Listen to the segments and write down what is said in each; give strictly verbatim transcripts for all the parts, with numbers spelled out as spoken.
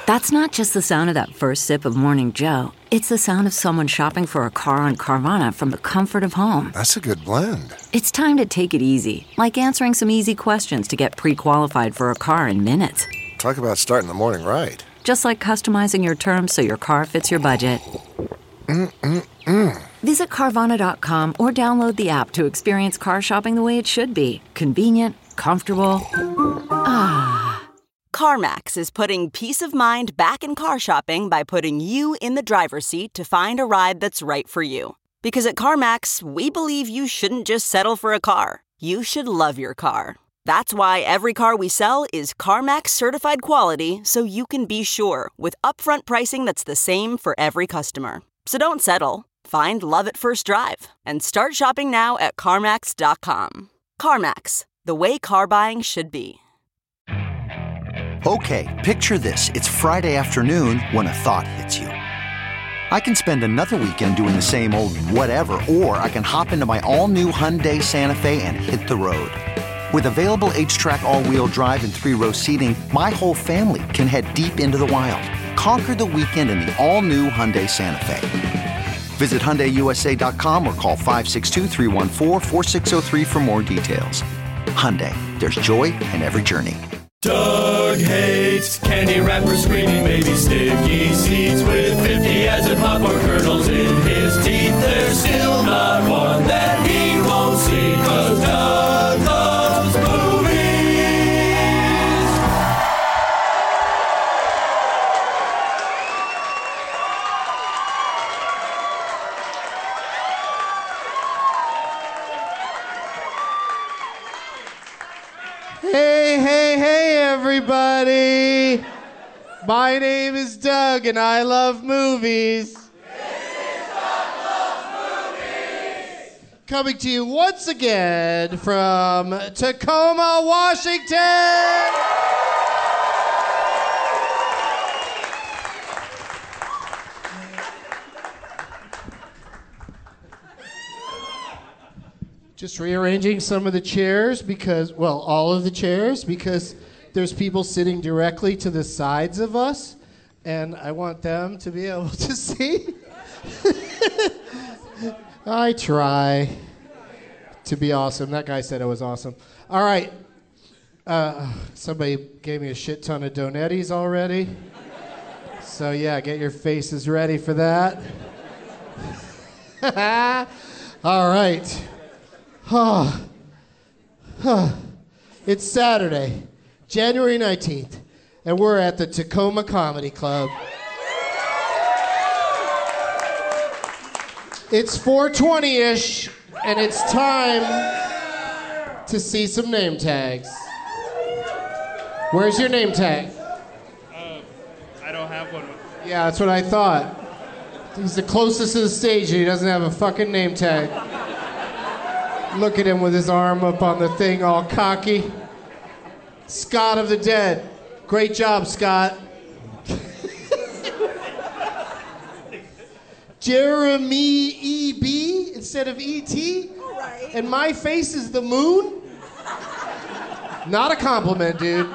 That's not just the sound of that first sip of Morning Joe. It's the sound of someone shopping for a car on Carvana from the comfort of home. That's a good blend. It's time to take it easy, like answering some easy questions to get pre-qualified for a car in minutes. Talk about starting the morning right. Just like customizing your terms so your car fits your budget. Mm-mm-mm. Visit Carvana dot com or download the app to experience car shopping the way it should be. Convenient, comfortable. Ah. CarMax is putting peace of mind back in car shopping by putting you in the driver's seat to find a ride that's right for you. Because at CarMax, we believe you shouldn't just settle for a car. You should love your car. That's why every car we sell is CarMax certified quality, so you can be sure with upfront pricing that's the same for every customer. So don't settle. Find love at first drive and start shopping now at CarMax dot com. CarMax, the way car buying should be. Okay, picture this. It's Friday afternoon when a thought hits you. I can spend another weekend doing the same old whatever, or I can hop into my all-new Hyundai Santa Fe and hit the road. With available H-Track all-wheel drive and three-row seating, my whole family can head deep into the wild. Conquer the weekend in the all-new Hyundai Santa Fe. Visit Hyundai U S A dot com or call five six two, three one four, four six zero three for more details. Hyundai, there's joy in every journey. Doug hates candy wrappers, screaming baby sticky seeds with fifty as in popcorn kernels in his teeth. There's still not one that he won't see, 'cause Doug loves movies. Hey, hey, hey, everybody. My name is Doug, and I love movies. This is Doug Loves Movies. Coming to you once again from Tacoma, Washington. Just rearranging some of the chairs because, well, all of the chairs, because there's people sitting directly to the sides of us, and I want them to be able to see. I try to be awesome. That guy said I was awesome. All right. Uh, somebody gave me a shit ton of Donettis already. So, yeah, get your faces ready for that. All right. Oh, oh. It's Saturday, January nineteenth, and we're at the Tacoma Comedy Club. It's four twenty-ish, and it's time to see some name tags. Where's your name tag? Uh, I don't have one. Yeah, that's what I thought. He's the closest to the stage, and he doesn't have a fucking name tag. Look at him with his arm up on the thing, all cocky. Scott of the Dead. Great job, Scott. Jeremy E B instead of E T? Right. And my face is the moon? Not a compliment, dude.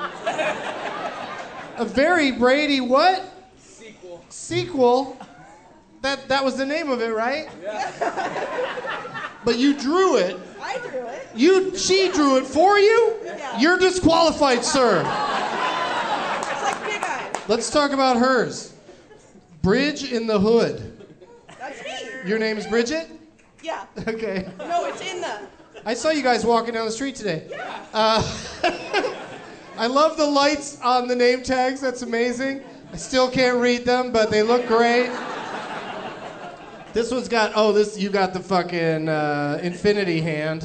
A very Brady what? Sequel. Sequel? That, that was the name of it, right? Yeah. But you drew it. I drew it. You, she drew it for you? Yeah. You're disqualified, sir. It's like Big Eyes. Let's talk about hers. Bridge in the Hood. That's me. Your name is Bridget? Yeah. Okay. No, it's in the... I saw you guys walking down the street today. Yeah. Uh, I love the lights on the name tags. That's amazing. I still can't read them, but they look great. This one's got, oh, this you got the fucking uh, infinity hand.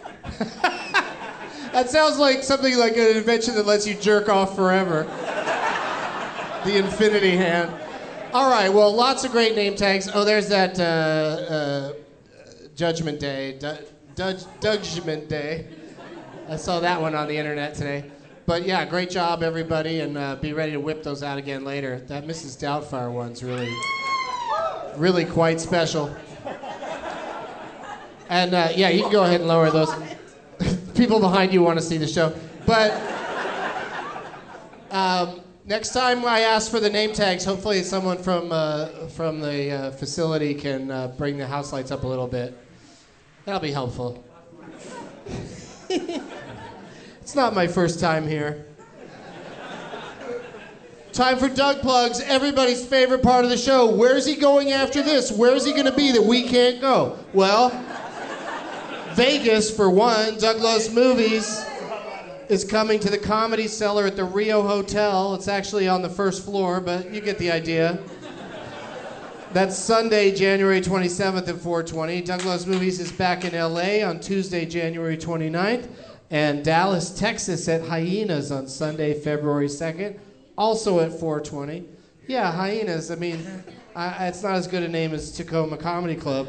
That sounds like something like an invention that lets you jerk off forever. The infinity hand. All right, well, lots of great name tags. Oh, there's that uh, uh, Judgment Day, du- du- Judgment Day. I saw that one on the internet today. But yeah, great job, everybody, and uh, be ready to whip those out again later. That Missus Doubtfire one's really... really quite special. And uh, yeah, you can go ahead and lower those. People behind you want to see the show. But um, Next time I ask for the name tags, hopefully someone from uh, from the uh, facility can uh, bring the house lights up a little bit. That'll be helpful. It's not my first time here. Time for Doug Plugs, everybody's favorite part of the show. Where's he going after this? Where's he going to be that we can't go? Well, Vegas, for one. Doug Loves Movies is coming to the Comedy Cellar at the Rio Hotel. It's actually on the first floor, but you get the idea. That's Sunday, January twenty-seventh at four twenty. Doug Loves Movies is back in L A on Tuesday, January twenty-ninth, and Dallas, Texas at Hyenas on Sunday, February second, also at four twenty. Yeah, Hyenas. I mean, I, it's not as good a name as Tacoma Comedy Club.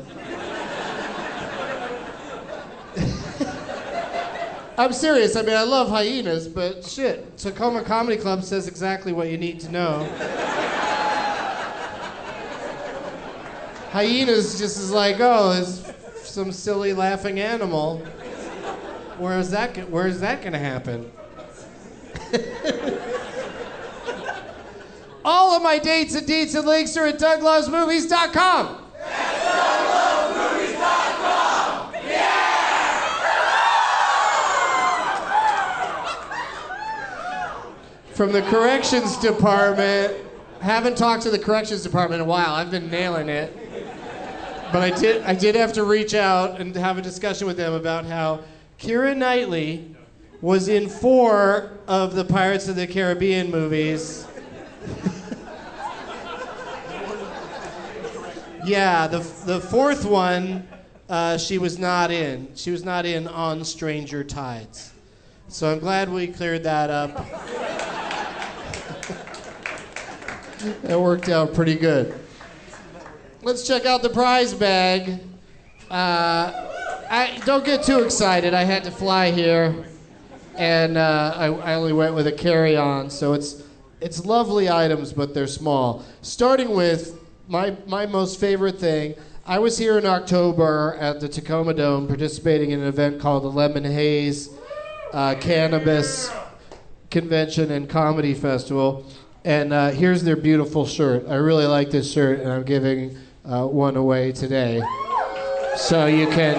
I'm serious. I mean, I love Hyenas, but shit, Tacoma Comedy Club says exactly what you need to know. Hyenas just is like, oh, it's some silly laughing animal. Where is that? Where is that going to happen? All of my dates and deets and links are at Doug Loves Movies dot com. At Doug Loves Movies dot com. Yeah! From the corrections department, haven't talked to the corrections department in a while. I've been nailing it. But I did I did have to reach out and have a discussion with them about how Keira Knightley was in four of the Pirates of the Caribbean movies. Yeah, the the fourth one, uh, she was not in. She was not in On Stranger Tides. So I'm glad we cleared that up. That worked out pretty good. Let's check out the prize bag. Uh, I, don't get too excited. I had to fly here, and uh, I, I only went with a carry-on, so it's it's lovely items, but they're small. Starting with my my most favorite thing. I was here in October at the Tacoma Dome participating in an event called the Lemon Haze uh, Cannabis Convention and Comedy Festival, and uh, here's their beautiful shirt. I really like this shirt, and I'm giving uh, one away today. So you can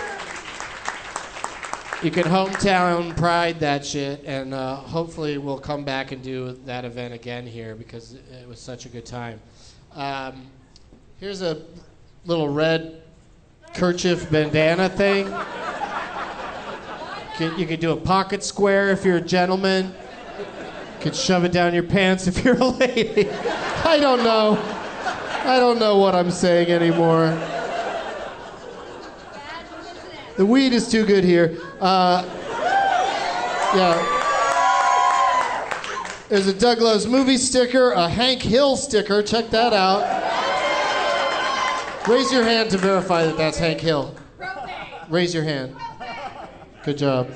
you can hometown pride that shit, and uh, hopefully we'll come back and do that event again here because it was such a good time. Um, here's a little red kerchief bandana thing. You could do a pocket square if you're a gentleman. You could shove it down your pants if you're a lady. I don't know. I don't know what I'm saying anymore. The weed is too good here. Uh, yeah. There's a Doug Loves Movie sticker, a Hank Hill sticker. Check that out. Raise your hand to verify that that's Hank Hill. Raise your hand. Good job.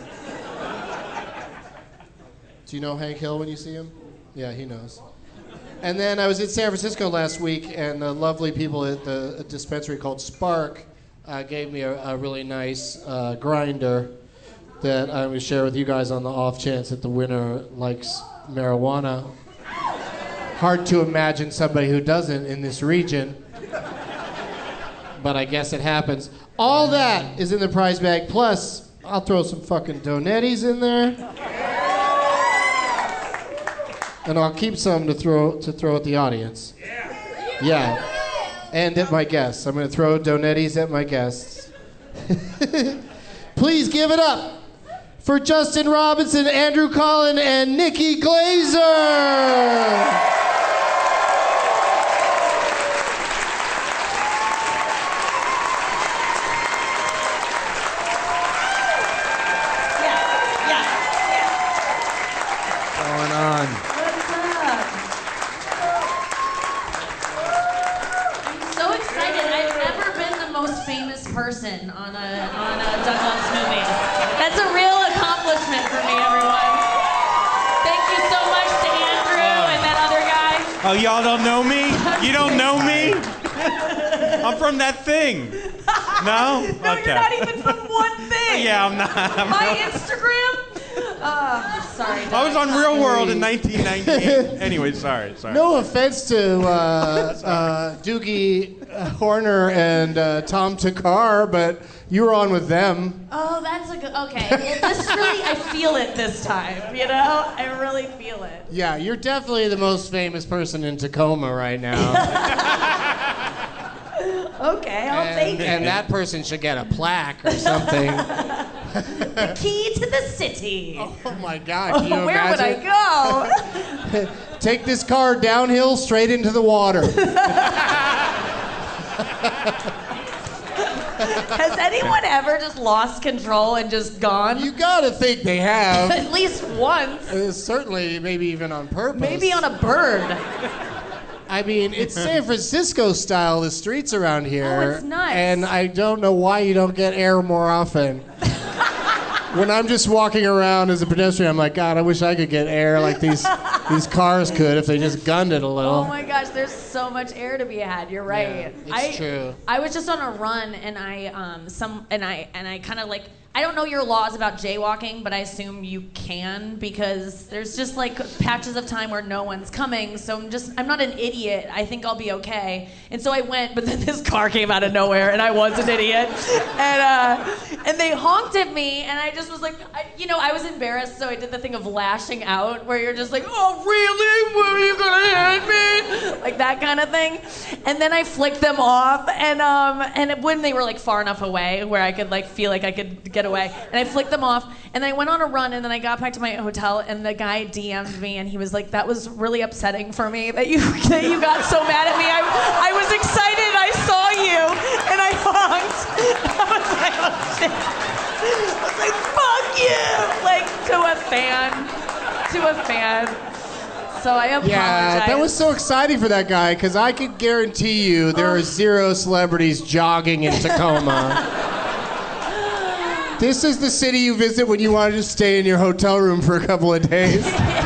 Do you know Hank Hill when you see him? Yeah, he knows. And then I was in San Francisco last week, and the lovely people at the dispensary called Spark uh, gave me a, a really nice uh, grinder that I'm going to share with you guys on the off chance that the winner likes marijuana. Hard to imagine somebody who doesn't in this region, but I guess it happens. All that is in the prize bag, plus I'll throw some fucking Donettis in there. And I'll keep some to throw to throw at the audience. Yeah. And at my guests. I'm going to throw Donettis at my guests. Please give it up for Justin Robinson, Andrew Collin, and Nikki Glazer. Person on a on a Doug Loves Movie. That's a real accomplishment for me, everyone. Thank you so much to Andrew and that other guy. Oh, y'all don't know me? You don't know me? I'm from that thing. No? No, Okay. you're not even from one thing. Yeah, I'm not. I'm My not. Instagram. Oh, sorry. I was on Real World in nineteen ninety-eight. Anyway, sorry, sorry. No offense to uh, uh, Doogie Horner and uh, Tom Takar, but you were on with them. Oh, that's a good. Okay, well, this really, I feel it this time. You know, I really feel it. Yeah, you're definitely the most famous person in Tacoma right now. Okay, I'll and, take it. And that person should get a plaque or something. The key to the city. Oh my God! Can you Where imagine? would I go? Take this car downhill straight into the water. Has anyone ever just lost control and just gone? You gotta think they have. At least once. Uh, certainly, maybe even on purpose. Maybe on a bird. I mean, it's San Francisco style, the streets around here. Oh, it's nuts. And I don't know why you don't get air more often. When I'm just walking around as a pedestrian, I'm like, God, I wish I could get air like these these cars could if they just gunned it a little. Oh my gosh, there's so much air to be had. You're right. Yeah, it's I, true. I was just on a run and I um some and I and I kind of like I don't know your laws about jaywalking, but I assume you can because there's just like patches of time where no one's coming. So I'm just I'm not an idiot. I think I'll be okay. And so I went, but then this car came out of nowhere and I was an idiot. And uh and they honked at me and I just was like, I, you know, I was embarrassed, so I did the thing of lashing out where you're just like, oh really? Were you gonna hit me? Like that kind of thing. And then I flicked them off and um and when they were like far enough away where I could like feel like I could get away, and I flicked them off, and I went on a run, and then I got back to my hotel, and the guy D M'd me, and he was like, that was really upsetting for me that you that you got so mad at me. I, I was excited, I saw you, and I honked. I was like, oh shit. I was like, fuck you! Like, to a fan. To a fan. So I apologize. Yeah, that was so exciting for that guy, because I could guarantee you there are zero celebrities jogging in Tacoma. This is the city you visit when you want to just stay in your hotel room for a couple of days.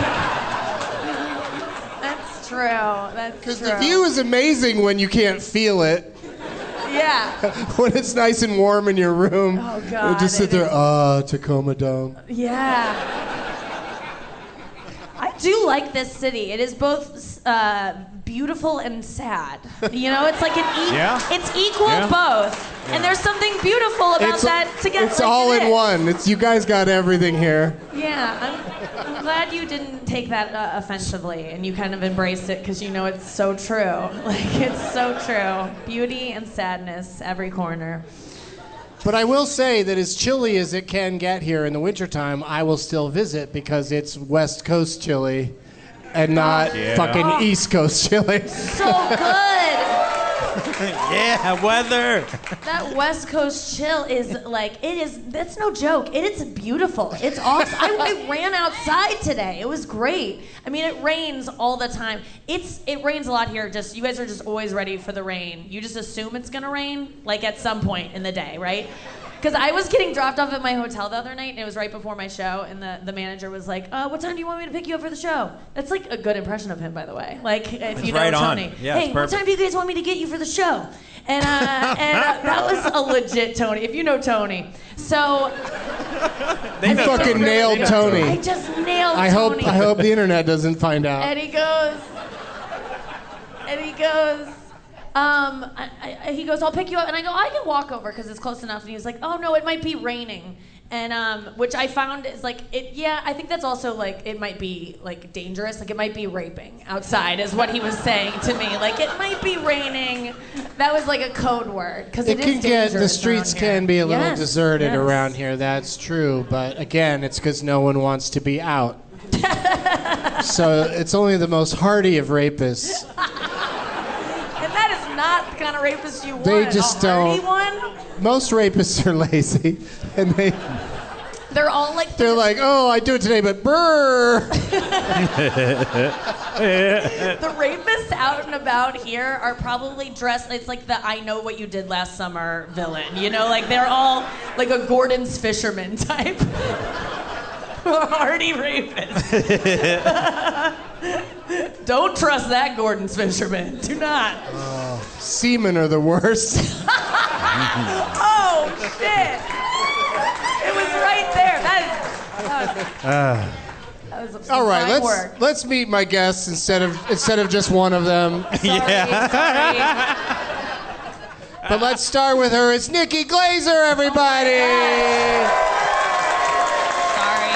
That's true. That's true. Because the view is amazing when you can't feel it. Yeah. When it's nice and warm in your room. Oh, God. You just sit there, ah, uh, Tacoma Dome. Yeah. I do like this city. It is both uh, beautiful and sad. You know, it's like an e- Yeah. it's equal Yeah. both. Yeah. And there's something beautiful about It's, that together. it's all in one. It's you guys got everything here. Yeah, I'm, I'm glad you didn't take that uh, offensively and you kind of embraced it because you know it's so true. Like, it's so true. Beauty and sadness, every corner. But I will say that as chilly as it can get here in the wintertime, I will still visit because it's West Coast chilly and not Yeah. fucking Oh. East Coast chilly. So good! Yeah, weather. That West Coast chill is like, it is, that's no joke. It is beautiful. It's awesome. I, I ran outside today. It was great. I mean, it rains all the time. It's It rains a lot here. Just you guys are just always ready for the rain. You just assume it's going to rain, like at some point in the day, right? Because I was getting dropped off at my hotel the other night, and it was right before my show, and the, the manager was like, uh, what time do you want me to pick you up for the show? That's like a good impression of him, by the way. Like, if you know right on. Tony. Yeah, it's hey, what perfect. time do you guys want me to get you for the show? And, uh, and uh, that was a legit Tony, if you know Tony. So, They You know fucking Tony. nailed They know Tony. I just nailed I hope Tony. I hope the internet doesn't find out. And he goes, and he goes, um, I, I, he goes, I'll pick you up. And I go, I can walk over because it's close enough. And he was like, oh no, it might be raining. And um, which I found is like, it. Yeah, I think that's also like, it might be like dangerous. Like it might be raping outside is what he was saying to me. Like it might be raining. That was like a code word because It it, can is get the dangerous streets around here. can be a little Yes, deserted yes. around here. That's true, but again, it's because no one wants to be out. So it's only the most hardy of rapists. And that is not the kind of rapist you want. They just a hardy don't- one? Most rapists are lazy, and they They're all like. they're like, oh, I do it today, but brr. The rapists out and about here are probably dressed. It's like the "I know what you did last summer" villain. You know, like they're all like a Gordon's fisherman type. Hardy rapist. Don't trust that Gordon's fisherman. Do not. Seamen are the worst. Oh shit! It was right there. That is Uh, That was All right, fine let's work. let's meet my guests instead of instead of just one of them. Sorry, sorry. But let's start with her. It's Nikki Glazer, everybody. Sorry.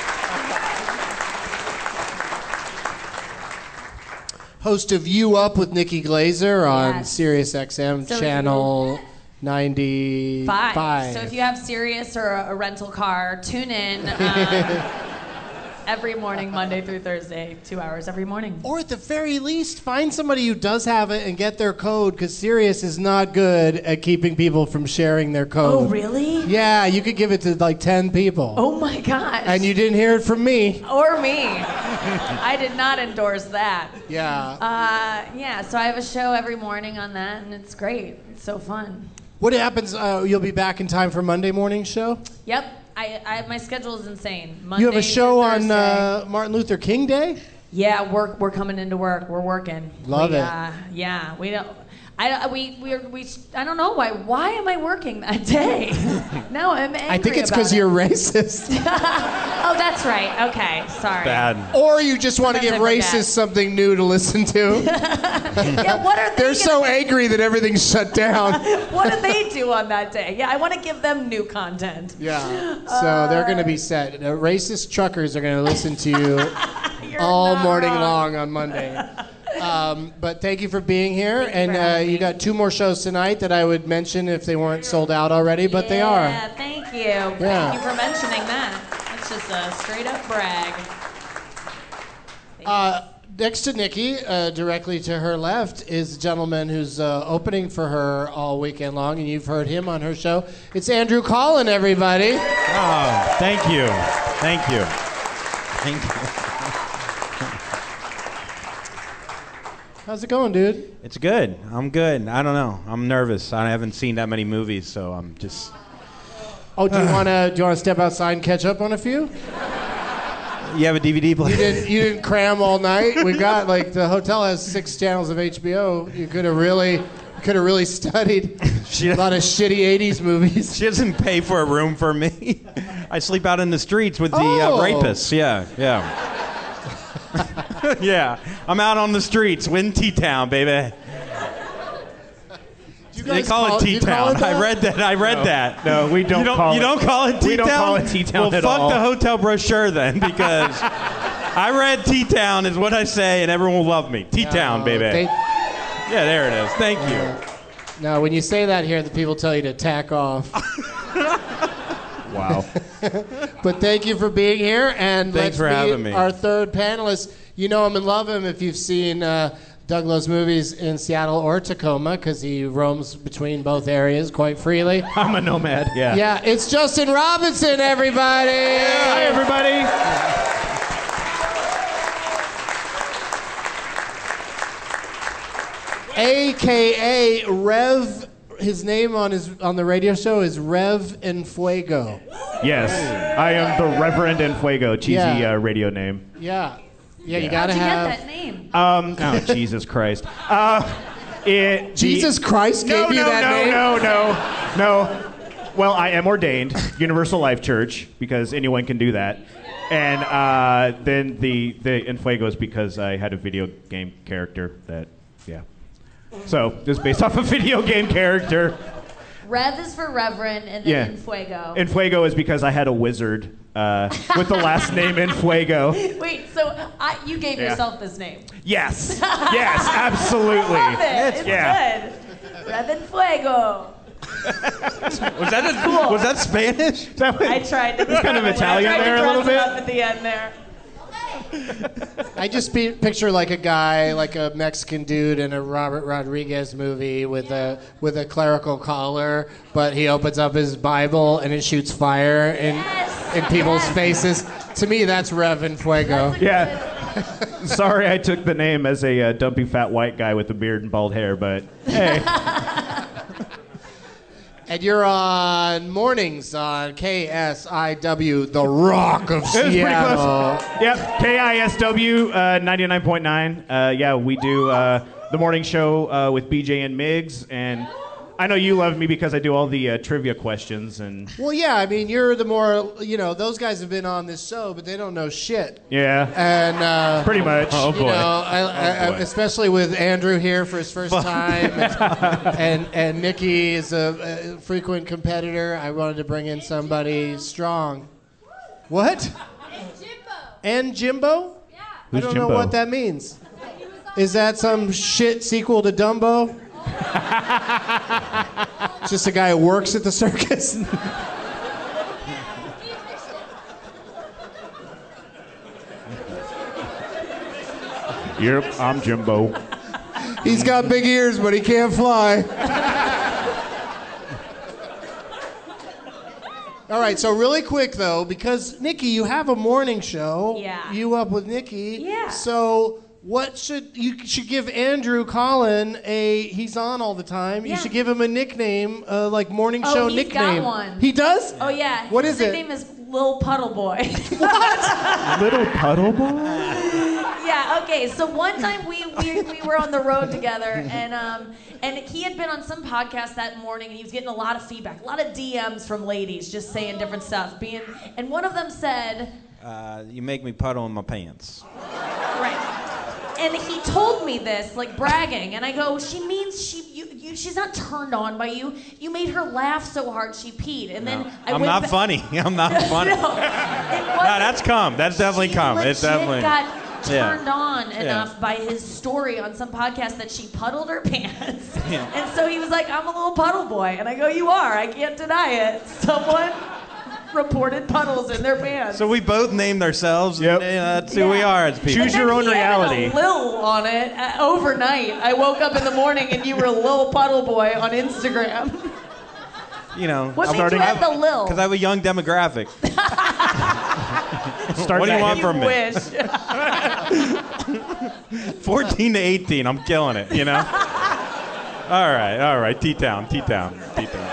Host of You Up with Nikki Glazer on Yes. Sirius X M So if channel ninety-five. Five. So if you have Sirius or a, a rental car, tune in um, every morning, Monday through Thursday, two hours every morning. Or at the very least, find somebody who does have it and get their code, because Sirius is not good at keeping people from sharing their code. Oh, really? Yeah, you could give it to like ten people. Oh my gosh. And you didn't hear it from me. Or me. I did not endorse that. Yeah. Uh, yeah, so I have a show every morning on that, and it's great. It's so fun. What happens? Uh, you'll be back in time for Monday morning show? Yep. I, I my schedule is insane. Monday You have a show through on Thursday. uh, Martin Luther King Day? Yeah, we're we're coming into work. We're working. Love we, it. Uh, yeah, we don't. I we we we. I don't know why. Why am I working that day? No, I'm angry. I think it's because because you're racist. Oh, that's right. Okay, sorry. bad. Or you just want to give Sometimes I forget. racists something new to listen to. Yeah, what are they? They're so gonna, angry that everything's shut down. What do they do on that day? Yeah, I want to give them new content. Yeah. So they're going to be set. Uh, racist truckers are going to listen to you You're all not morning wrong. long on Monday. Um, but thank you for being here. Thank you and for uh, having you me. got two more shows tonight that I would mention if they weren't sold out already, but they are. Yeah, thank you. Yeah. Thank you for mentioning that. That's just a straight up brag. Uh, next to Nikki, uh, directly to her left, is a gentleman who's uh, opening for her all weekend long, and you've heard him on her show. It's Andrew Collin, everybody. Oh, thank you. Thank you. Thank you. How's it going, dude? It's good. I'm good. I don't know. I'm nervous. I haven't seen that many movies, so I'm just. Oh, do you want to do you want to step outside and catch up on a few? You have a D V D player? You didn't you didn't cram all night. We've got like the hotel has six channels of H B O. You could have really could have really studied She- a lot of shitty eighties movies. She doesn't pay for a room for me. I sleep out in the streets with the Oh. uh, rapists. Yeah, yeah. Yeah, I'm out on the streets, in T-Town, baby. Do you They guys call it do you call T-Town. it that? I read that. I read that. No, we don't you don't call You it- don't call it T-Town? we don't call it T-Town well, at fuck all. the hotel brochure then, because I read T-Town is what I say, and everyone will love me. T-Town, No, baby. they- Yeah, there it is. Thank you. No, when you say that here, the people tell you to tack off. Wow. But thank you for being here, and let's Thanks for meet having me. our third panelist. You know him and love him if you've seen uh, Doug Lowe's movies in Seattle or Tacoma, because he roams between both areas quite freely. I'm a nomad. Yeah. Yeah, it's Justin Robinson, everybody. Hi, everybody. A K A Rev. His name on his on the radio show is Rev Enfuego. Yes, I am the Reverend Enfuego. Cheesy Yeah. uh, radio name. Yeah, yeah, you How'd gotta you have. get that name? Um, oh, Jesus Christ. Uh, it, Jesus the, Christ no, gave you no, that no, name? No, no, no. Well, I am ordained, Universal Life Church, because anyone can do that. And uh, then the, the Enfuego is because I had a video game character that, yeah. So, just based off a video game character. Rev is for Reverend, and Yeah. then Enfuego. Enfuego is because I had a wizard uh, with the last name Enfuego. Wait, so I, you gave Yeah. yourself this name? Yes. Yes, absolutely. I love it. It's yeah. good. Rev Enfuego. Was that a, was that Spanish? I tried to be kind of Italian I tried there to a little dress it bit. up at the end there. I just be, picture like a guy, like a Mexican dude in a Robert Rodriguez movie with a with a clerical collar, but he opens up his Bible and it shoots fire in Yes, in people's yes. faces. To me, that's Rev Enfuego. Yeah. Sorry I took the name as a uh, dumpy fat white guy with a beard and bald hair, but hey. And you're on mornings on K S I W, the Rock of It was pretty Seattle. close. Yep, K I S W uh, ninety-nine point nine. Uh, yeah, we do uh, the morning show uh, with B J and Miggs, and I know you love me because I do all the uh, trivia questions and. Well, yeah, I mean, you're the more, you know, those guys have been on this show, but they don't know shit. Yeah. And uh, pretty much. Oh boy. You know, I, I, oh, boy. I, especially with Andrew here for his first time, and, and and Nikki is a, a frequent competitor. I wanted to bring in somebody strong. What? And Jimbo. And Jimbo? Yeah. I don't know Jimbo? what that means. Is that some shit sequel to Dumbo? Just a guy who works at the circus. Yep, I'm Jimbo. He's got big ears, but he can't fly. All right, so really quick though, because Nikki, you have a morning show. Yeah. You up with Nikki. Yeah. So what should you should give Andrew Collin a? He's on all the time. Yeah. You should give him a nickname, uh, like morning Oh, show he's nickname. got one. He does? Oh yeah. What His is it? nickname is Lil Puddle Boy. Little puddle boy? Yeah, okay. So one time we, we we were on the road together, and um and he had been on some podcast that morning, and he was getting a lot of feedback, a lot of D Ms from ladies, just saying different stuff. Being, and one of them said, Uh, you make me puddle in my pants. right. And he told me this, like bragging, and I go, she means she you, you she's not turned on by you. You made her laugh so hard she peed, and then No. I I'm went not ba- funny. I'm not funny. no, no, it wasn't. that's come. That's definitely She come. legit It's definitely. got Yeah. turned on Yeah. enough by his story on some podcast that she puddled her pants. Yeah. And so he was like, I'm a little puddle boy. And I go, you are. I can't deny it. Someone reported puddles in their pants. So we both named ourselves. Yep. And, uh, that's who we Yeah. are as people. And Choose your then own he reality. Added a Lil on it uh, overnight. I woke up in the morning and you were Lil Puddle Boy on Instagram. You know. What I'm made you add the Lil? Because I have a young demographic. Start What do you that want You from me? wish. fourteen to eighteen, I'm killing it, you know? All right, all right. T-Town, T-Town, T-Town.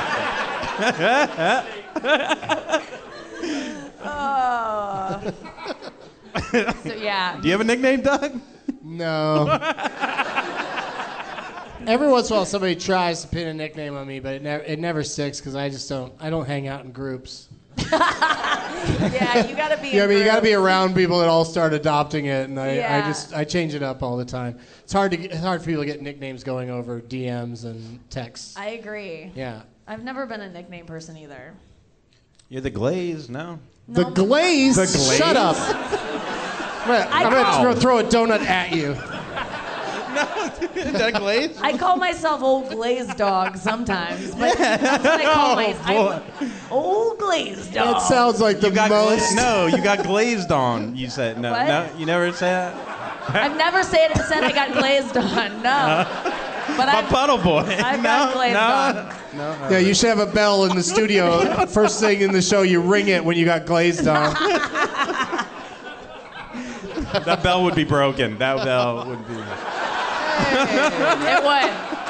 Oh. So yeah. Do you have a nickname, Doug? No. Every once in a while, somebody tries to pin a nickname on me, but it never it never sticks because I just don't I don't hang out in groups. Yeah, you gotta be. Yeah, I in mean you got to be groups. around people that all start adopting it, and I, I Yeah. just I change it up all the time. It's hard to get, it's hard for people to get nicknames going over D Ms and texts. I agree. Yeah. I've never been a nickname person either. You're the Glaze, no? The No. glaze. The Glaze? Shut up. I'm gonna, I I'm gonna call- throw, throw a donut at you. Is that Glaze? I call myself Old Glazed Dog sometimes, but that's what I call myself. Old Glazed Dog. That sounds like the You got most. gla- no, you got glazed on. You said no, What? no. You never say that. I've never said said I got glazed on. No, but My I. puddle boy. I no, got glazed no. on. Yeah, you should have a bell in the studio. First thing in the show, you ring it when you got glazed on. That bell would be broken. That bell would be. It would.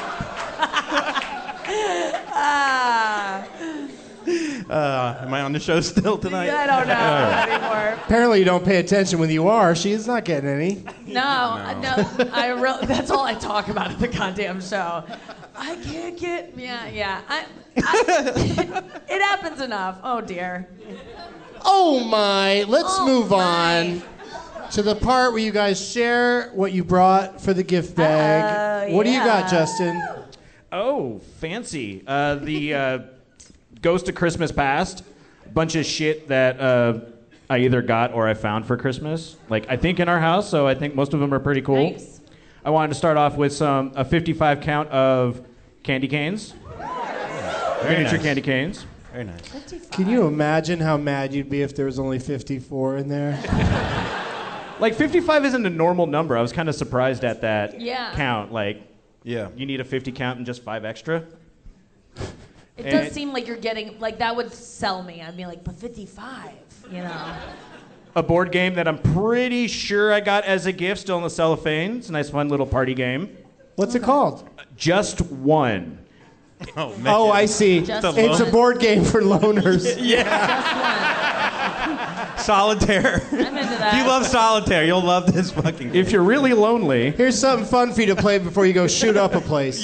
Ah, Uh, am I on the show still tonight? I don't know anymore. Apparently, you don't pay attention when you are. She's not getting any. No, no, I really. That's all I talk about at the goddamn show. I can't get. Yeah, yeah. I, I, it happens enough. Oh dear. Oh my! Let's Oh, move my. on to the part where you guys share what you brought for the gift bag. Oh, What do you got, yeah. Justin? Oh, fancy. Uh, the uh, Ghost of Christmas Past. A bunch of shit that uh, I either got or I found for Christmas. Like, I think in our house, so I think most of them are pretty cool. Nice. I wanted to start off with some a fifty-five count of candy canes. Very Miniature nice. candy canes. Very nice. Can you imagine how mad you'd be if there was only fifty-four in there? Like, fifty-five isn't a normal number. I was kind of surprised at that Yeah. count. Like, Yeah. you need a fifty count and just five extra. It And does it- seem like you're getting like that would sell me. I'd be like, but fifty-five, you know. A board game that I'm pretty sure I got as a gift, still in the cellophane. It's a nice, fun little party game. What's it called? Just one. Oh, man. Oh, I see. Just It's a one. board game for loners. Yeah. Just one. Solitaire. I'm into that. If you love solitaire, you'll love this fucking game. If you're really lonely, Here's something fun for you to play before you go shoot up a place.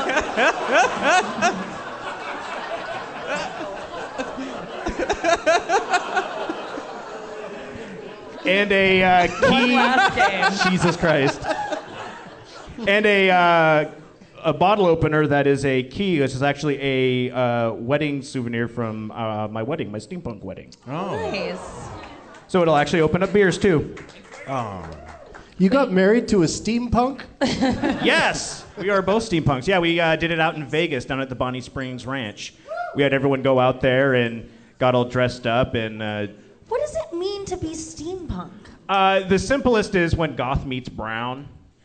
and a uh, key. Last game. Jesus Christ. And a uh, a bottle opener that is a key, which is actually a uh, wedding souvenir from uh, my wedding, my steampunk wedding. Nice. So it'll actually open up beers too. Oh. You got married to a steampunk? Yes, we are both steampunks. Yeah, we uh, did it out in Vegas, down at the Bonnie Springs Ranch. We had everyone go out there and got all dressed up and. Uh, What does it mean to be steampunk? uh, the simplest is when goth meets brown.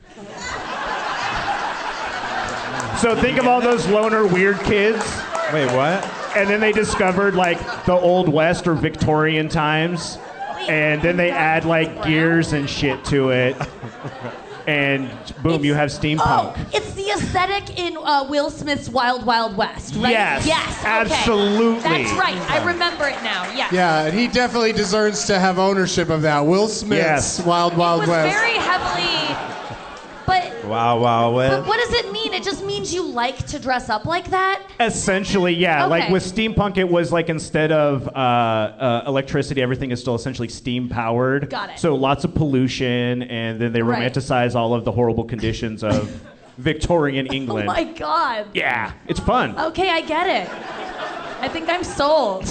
So think of all those loner weird kids. Wait, what? And then they discovered like the Old West or Victorian times. And then they add like gears and shit to it. And boom, you have steampunk. Oh, it's the aesthetic in uh, Will Smith's Wild Wild West, right? Yes, Yes. Okay. absolutely. That's right. I remember it now. Yes. Yeah, and he definitely deserves to have ownership of that. Will Smith's Yes. Wild Wild It was West. very heavily. But, Wow, wow, but West. what does it mean? It just means you like to dress up like that? Essentially, yeah. Okay. Like with steampunk, it was like instead of uh, uh, electricity, everything is still essentially steam powered. Got it. So lots of pollution, and then they Right. romanticize all of the horrible conditions of Victorian Oh England. my God. Yeah, it's fun. Okay, I get it. I think I'm sold.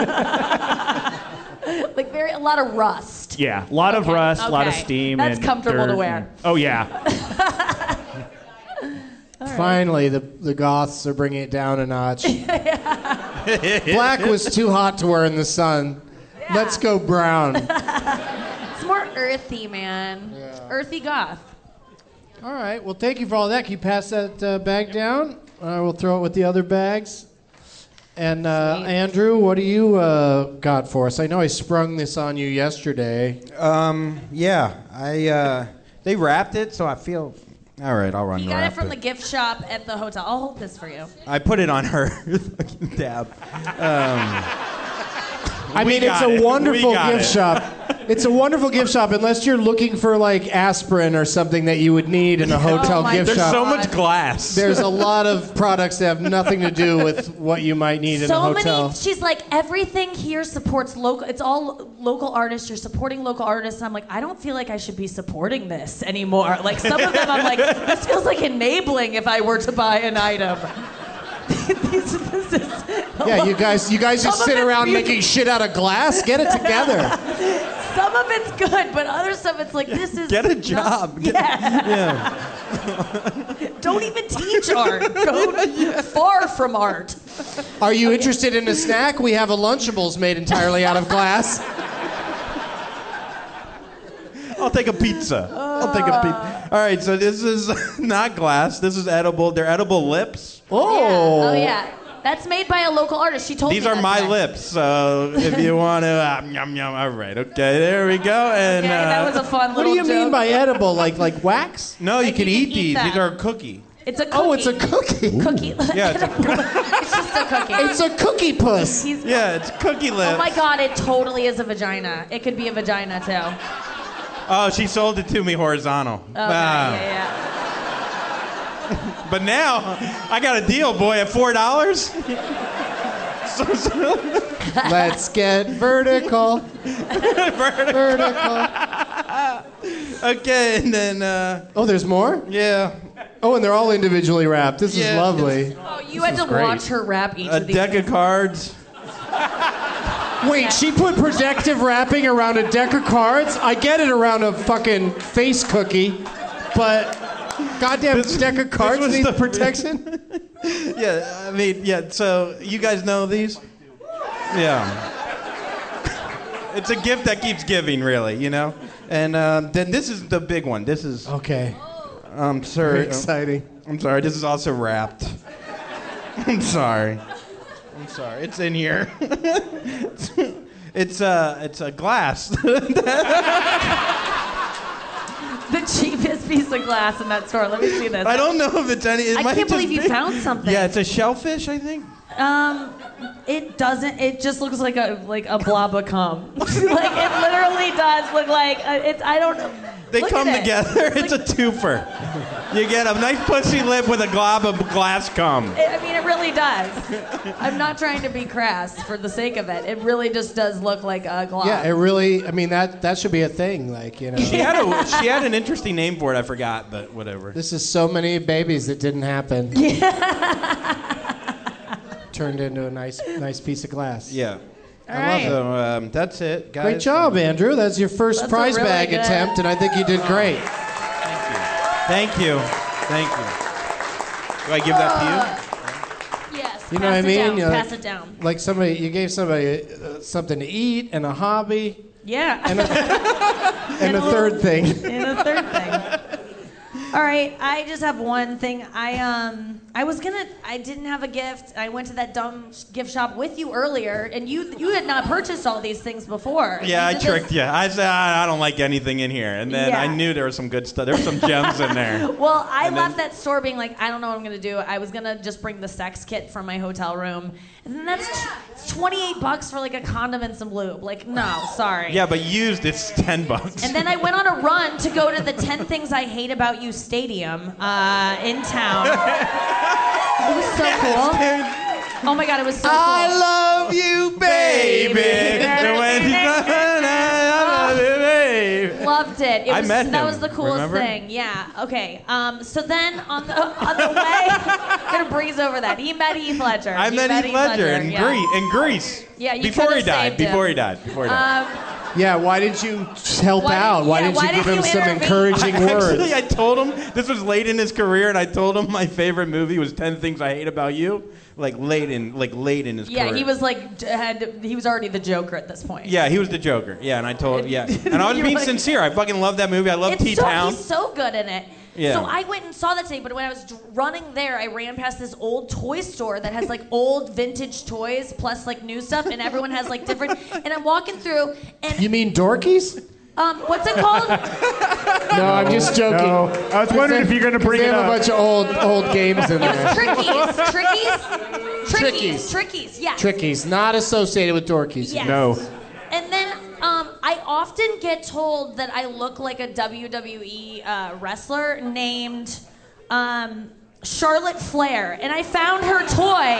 Like very a lot of rust. Yeah, a lot of Okay, rust, a lot of okay. steam. That's and comfortable to dirt wear. and- oh yeah. Finally, the, the goths are bringing it down a notch. Black was too hot to wear in the sun. Let's go brown. It's more earthy, man. Earthy goth. All right. Well, thank you for all that. Can you pass that uh, bag down? I will throw it with the other bags. And uh, Sweet. Andrew, what do you uh, got for us? I know I sprung this on you yesterday. Um, yeah, I uh, they wrapped it, so I feel. All right, I'll run You the got it wrap from the gift shop at the hotel. I'll hold this for you. I put it on her fucking tab. Um, I We mean, it's got a it. wonderful We got gift it. shop. It's a wonderful gift shop, unless you're looking for like aspirin or something that you would need in a hotel Oh my gift There's shop. so much glass. There's a lot of products that have nothing to do with what you might need in a So hotel. many. She's like, everything here supports local. It's all local artists. You're supporting local artists. And I'm like, I don't feel like I should be supporting this anymore. Like some of them, I'm like, this feels like enabling if I were to buy an item. This- this is- Yeah, you guys, you guys just Some of sit it's around beautiful. making shit out of glass. Get it together. Some of it's good, but other stuff it's like this is. Get a not- job. Get- yeah. Don't even teach art. Go far from art. Are you interested in a snack? We have a Lunchables made entirely out of glass. I'll take a pizza. I'll take a pizza. All right, so this is not glass. This is edible. They're edible lips. Oh. Yeah. Oh yeah. That's made by a local artist. She told These me are that my today. lips. So if you want to, uh, yum yum. All right, okay, there we go. And Okay, that uh, was a fun What do little you joke. mean by edible? Like like wax? no, you Like can you eat can eat these. that. These are a cookie. It's a cookie. Oh, it's a cookie. cookie. Yeah, it's a it's just a cookie. It's a cookie puss. He's, Yeah, it's cookie lips. Oh my God! It totally is a vagina. It could be a vagina too. Oh, she sold it to me horizontal. Okay, Ah. yeah, yeah. But now I got a deal, boy, at four dollars. so, so, Let's get vertical. Vertical. okay, and then uh, Oh, there's more? yeah, Oh, and they're all individually wrapped. This is Yeah, lovely. Oh, you had to great. watch her wrap each a of these. deck of cards. Wait, she put protective wrapping around a deck of cards? I get it around a fucking face cookie, but goddamn deck of cards was needs the- protection? Yeah, I mean, yeah. So you guys know these? Yeah. It's a gift that keeps giving, really, you know. And um, then this is the big one. This is. Okay. I'm sorry. Very exciting. I'm sorry. This is also wrapped. I'm sorry. I'm sorry. It's in here. it's uh, it's a glass. The cheapest piece of glass in that store. Let me see this. I don't know if it's any. It I might can't just believe you be- found something. Yeah, it's a shellfish, I think. Um, it doesn't. It just looks like a like a blob of cum. Like it literally does look like a, it's. I don't know. They Look come at it. together. It's, it's a twofer. You get a nice pussy lip with a glob of glass cum. It, I mean, it really does. I'm not trying to be crass for the sake of it. It really just does look like a glob. Yeah, it really. I mean, that that should be a thing. Like, you know. She had a she had an interesting name for it. I forgot, but whatever. This is so many babies that didn't happen. Turned into a nice nice piece of glass. Yeah. All I right. love it. So, um, that's it, guys. Great job, Andrew. That's your first That's a prize really bag good- attempt, and I think you did great. Thank you. Thank you. Do I give that to you? Yes. You know pass what I it mean? Down, You know, pass it down. Like somebody, you gave somebody uh, something to eat and a hobby Yeah. and a, and a third thing. And a third thing. All right, I just have one thing. I um, I was gonna, I didn't have a gift. I went to that dumb sh- gift shop with you earlier, and you you had not purchased all these things before. Yeah, I You did tricked this- you. I said I I don't like anything in here, and then Yeah. I knew there was some good stuff. There were some gems in there. Well, I And then- left that store being like, I don't know what I'm gonna do. I was gonna just bring the sex kit from my hotel room, and then that's t- it's twenty-eight bucks for like a condom and some lube. Like, no, sorry. Yeah, but used it's ten bucks. And then I went on a run to go to the ten Things I Hate About You Stadium uh, in town. It was so cool. Oh my god, it was so cool. I love you, baby. Loved it. It I was, met That him, was the coolest remember? thing. Yeah. Okay. Um. So then on the on the way, gonna breeze over that. He met Heath Ledger. I He met Heath Ledger in yeah. Greece. In Greece. Yeah, you Before could he have died. saved him. Before he died. Before he died. Um. Yeah, why did you help Why did- out? Why yeah, didn't why you give did him you some intervene? encouraging I, words? Actually, I told him this was late in his career, and I told him my favorite movie was Ten Things I Hate About You. Like late in, like late in his Yeah, career. he was like d- had he was already the Joker at this point. Yeah, he was the Joker. Yeah, and I told yeah, and I was You were being like- sincere. I fucking love that movie. I love It's T so, Town. he's so good in it. Yeah. So I went and saw that today, but when I was dr- running there, I ran past this old toy store that has like old vintage toys plus like new stuff, and everyone has like different. And I'm walking through, and You mean Dorkies? um, what's it called? No, I'm just joking. No, I was wondering if you're gonna bring they it have up. a bunch of old old games in It was there. Trickies. Trickies. Trickies. Trickies. Yes. Trickies, not associated with Dorkies. Yes. No. And then um, I often get told that I look like a W W E uh, wrestler named um, Charlotte Flair, and I found her toy,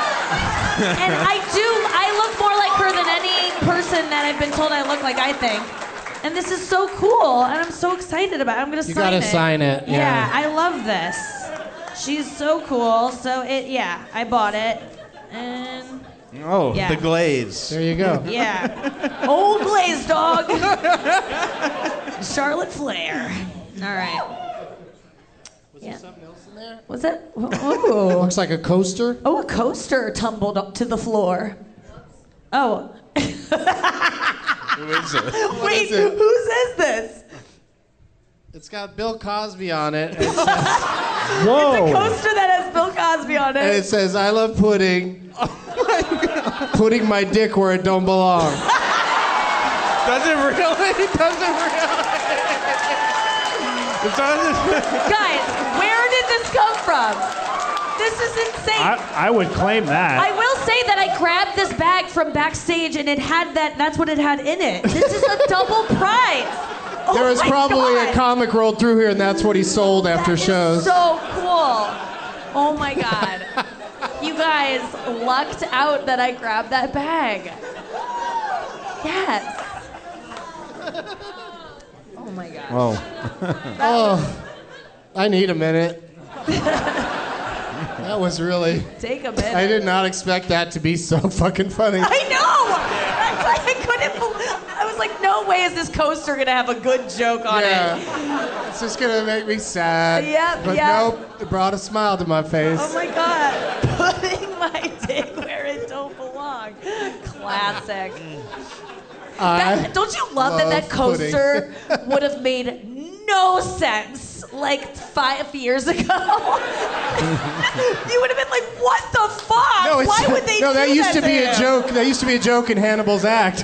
and I do. I look more like her than any person that I've been told I look like. I think. And this is so cool, and I'm so excited about it. I'm gonna You sign gotta it. sign it, yeah. I love this. She's so cool. So it, yeah, I bought it, and Oh, Yeah. the glaze. There you go. yeah, old glaze dog, Charlotte Flair. All right. Was Yeah. there something else in there? Was that? Ooh. Looks like a coaster. Oh, a coaster tumbled up to the floor. Oh. Who is it? Wait, is it? whose is this? It's got Bill Cosby on it. And it says, Whoa. Coaster that has Bill Cosby on and it. it says, I love pudding. Putting my dick where it don't belong. Does it really? Does it really? It doesn't. Guys, where did this come from? This is insane. I, I would claim that. I will say that I grabbed this bag from backstage and it had that, that's what it had in it. This is a double prize. Oh There was my probably God. a comic rolled through here, and that's what he sold after That is shows. so cool. Oh my God. You guys lucked out that I grabbed that bag. Yes. Oh my God. Whoa. Oh, I need a minute. That was really. Take a minute. I did not expect that to be so fucking funny. I know. That's why I couldn't. bel- I was like, no way is this coaster gonna have a good joke on it. Yeah. It's just gonna make me sad. Yep, But yep. nope, it brought a smile to my face. Oh my God. Putting my dick where it don't belong. Classic. I That- don't you love that that love coaster would have made no sense like five years ago? You would have been like, what the fuck? No, it's, Why would they no, do that used to be you? a joke. That used to be a joke in Hannibal's act.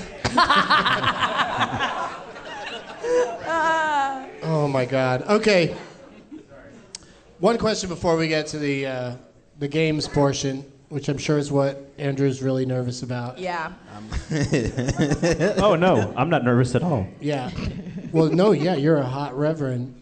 Uh, Oh my God. Okay. One question before we get to the uh, the games portion. which I'm sure is what Andrew's really nervous about. Yeah. Oh, no. I'm not nervous at all. Yeah. Well, no, yeah, you're a hot reverend.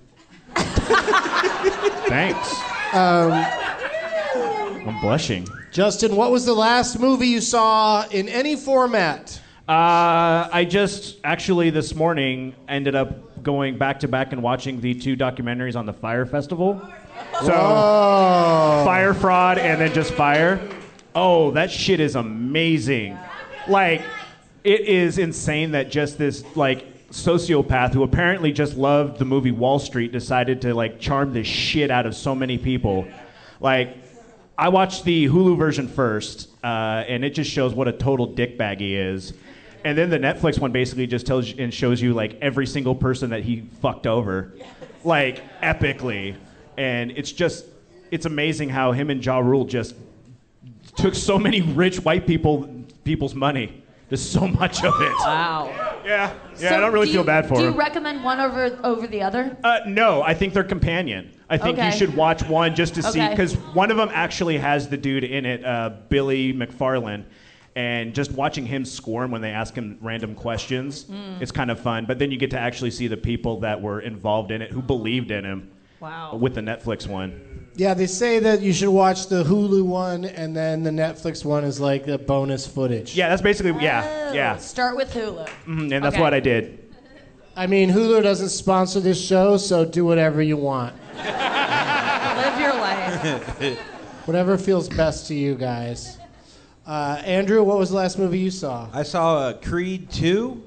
Thanks. Um, I'm blushing. Justin, what was the last movie you saw in any format? Uh, I just actually this morning ended up going back to back and watching the two documentaries on the Fire Festival. So, Whoa. Fire Fraud and then just Fire. Oh, that shit is amazing. Like, it is insane that just this, like, sociopath who apparently just loved the movie Wall Street decided to, like, charm the shit out of so many people. Like, I watched the Hulu version first, uh, and it just shows what a total dickbag he is. And then the Netflix one basically just tells you and shows you, like, every single person that he fucked over, like, epically. And it's just, it's amazing how him and Ja Rule just took so many rich white people people's money. There's so much of it. Wow. Yeah, yeah. So I don't really do feel you, bad for Do him. you recommend one over over the other? Uh, no, I think they're companion. I think Okay. you should watch one just to see, Okay. because one of them actually has the dude in it, uh, Billy McFarland, and just watching him squirm when they ask him random questions, Mm. it's kind of fun. But then you get to actually see the people that were involved in it, who believed in him. Wow. With the Netflix one. Yeah, they say that you should watch the Hulu one, and then the Netflix one is like the bonus footage. Yeah, that's basically, yeah, Oh, yeah. Start with Hulu. Mhm, and that's Okay. what I did. I mean, Hulu doesn't sponsor this show, so do whatever you want. Live your life. Whatever feels best to you guys. Uh, Andrew, what was the last movie you saw? I saw uh, Creed two.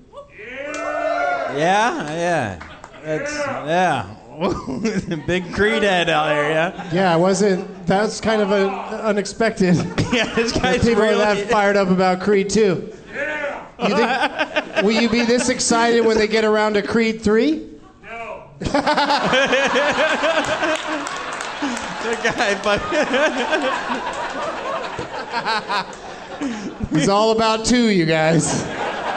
Yeah, yeah. That's, yeah. Big Creed head out there, yeah? Yeah, it wasn't. That was kind of a, unexpected. Yeah, this guy's People really... are that fired up about Creed two. You think, will you be this excited when they get around to Creed three? No. The guy, but... It's all about two, you guys.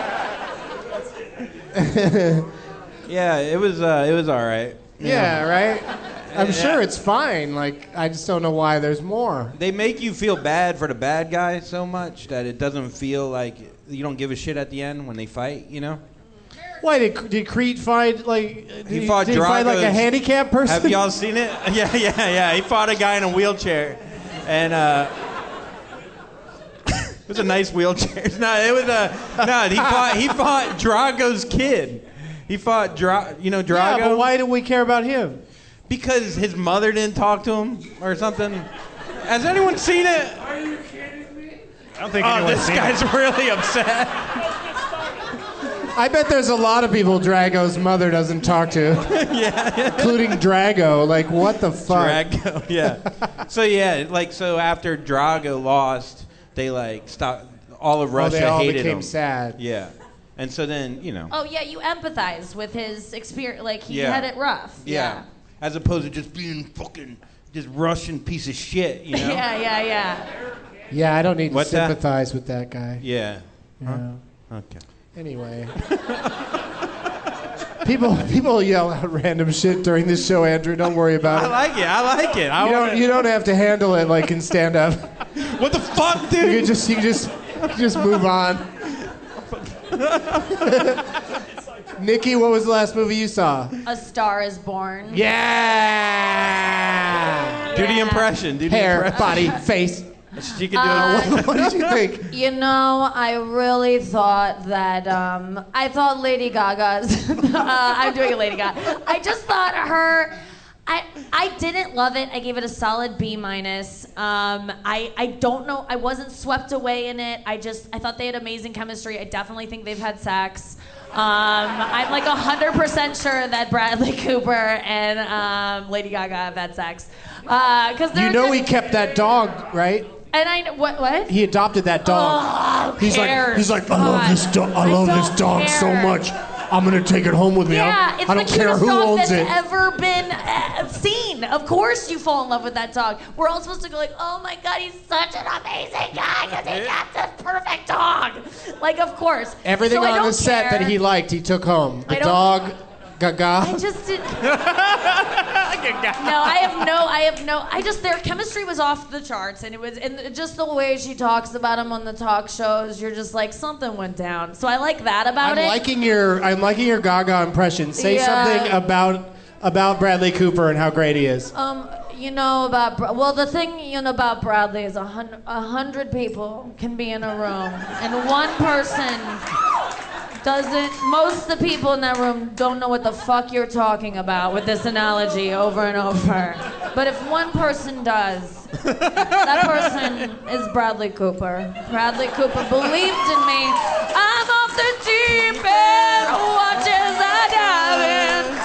Yeah, it was, uh, it was all right. Yeah, right? I'm Yeah. sure it's fine. Like, I just don't know why there's more. They make you feel bad for the bad guy so much that it doesn't feel like you don't give a shit at the end when they fight, you know? Why did did Creed fight like? Did He fought did he fight like a Drago's- handicapped person? Have y'all seen it? Yeah, yeah, yeah. He fought a guy in a wheelchair, and uh, it was a nice wheelchair. No, it was a no. He fought. He fought Drago's kid. He fought Dra- You know Drago. Yeah, but why do we care about him? Because his mother didn't talk to him or something. Has anyone seen it? Are you kidding me? I don't think Oh, anyone's this seen guy's it. really upset. I bet there's a lot of people Drago's mother doesn't talk to, Yeah. including Drago. Like, what the fuck? Drago, yeah. So yeah, like so after Drago lost, they like stopped. All of Oh, Russia they all hated became him. sad. Yeah, and so then you know. Oh yeah, you empathize with his experience. Like he Yeah. had it rough. Yeah. As opposed to just being fucking just Russian piece of shit, you know. Yeah, yeah, yeah. Yeah, I don't need What's to that? sympathize with that guy. Yeah. Yeah. Okay. Anyway. people people yell out random shit during this show, Andrew. Don't worry about I it. like it. I like it. I You wanna- don't, you don't have to handle it like in stand up. What the fuck, You dude? can just you can just you can just move on. Nikki, what was the last movie you saw? A Star Is Born. Yeah. Do the Yeah. impression. Do the Hair, impression. body, face. She can do Uh, it. What did you think? You know, I really thought that, um, I thought Lady Gaga's, uh, I'm doing a Lady Gaga. I just thought her, I, I didn't love it. I gave it a solid B minus. Um, I, I don't know, I wasn't swept away in it. I just, I thought they had amazing chemistry. I definitely think they've had sex. Um, I'm like one hundred percent sure that Bradley Cooper and um, Lady Gaga have had sex. Uh, 'cause they're You know just, he kept that dog, right? And I, what, what? He adopted that dog. Oh, who he's cares? like, he's like, I love this dog. I I love this don't dog so care. much. I'm gonna take it home with me. I Yeah, don't, it's I don't the care cutest who dog owns that's it. ever been uh, seen. Of course you fall in love with that dog. We're all supposed to go like, oh my God, he's such an amazing guy because he got this perfect dog. Like, of course. Everything So I on don't the set care. that he liked, he took home. The I don't- dog, Gaga. I just did. Gaga. No, I have no, I have no, I just, their chemistry was off the charts, and it was, and just the way she talks about him on the talk shows, you're just like, something went down. So I like that about I'm it. liking your I'm liking your Gaga impression. Say Yeah. something about about Bradley Cooper and how great he is. Um, you know about, Bra- well, the thing you know about Bradley is a hundred, a hundred people can be in a room, and one person doesn't, most of the people in that room don't know what the fuck you're talking about with this analogy over and over. But if one person does, that person is Bradley Cooper. Bradley Cooper believed in me. I'm off the deep end, watch as I dive in.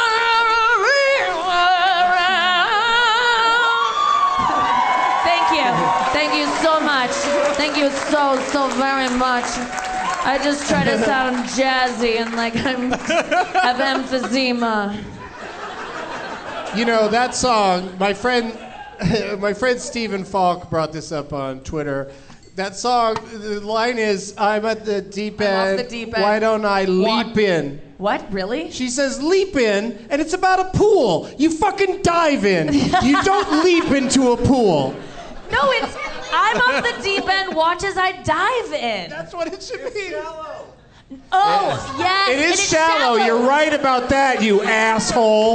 Thank you. Thank you so much. Thank you so, so very much. I just try to sound jazzy and like I'm have emphysema. You know that song. My friend, my friend Stephen Falk brought this up on Twitter. That song. The line is, "I'm at the deep end. I'm off the deep end. Why don't I What? leap in?" What? Really? She says leap in, and it's about a pool. You fucking dive in. You don't leap into a pool. No, it's I'm off the deep end. Watch as I dive in. That's what it should be. Oh, yes. It is it is shallow. shallow. You're right about that, you asshole.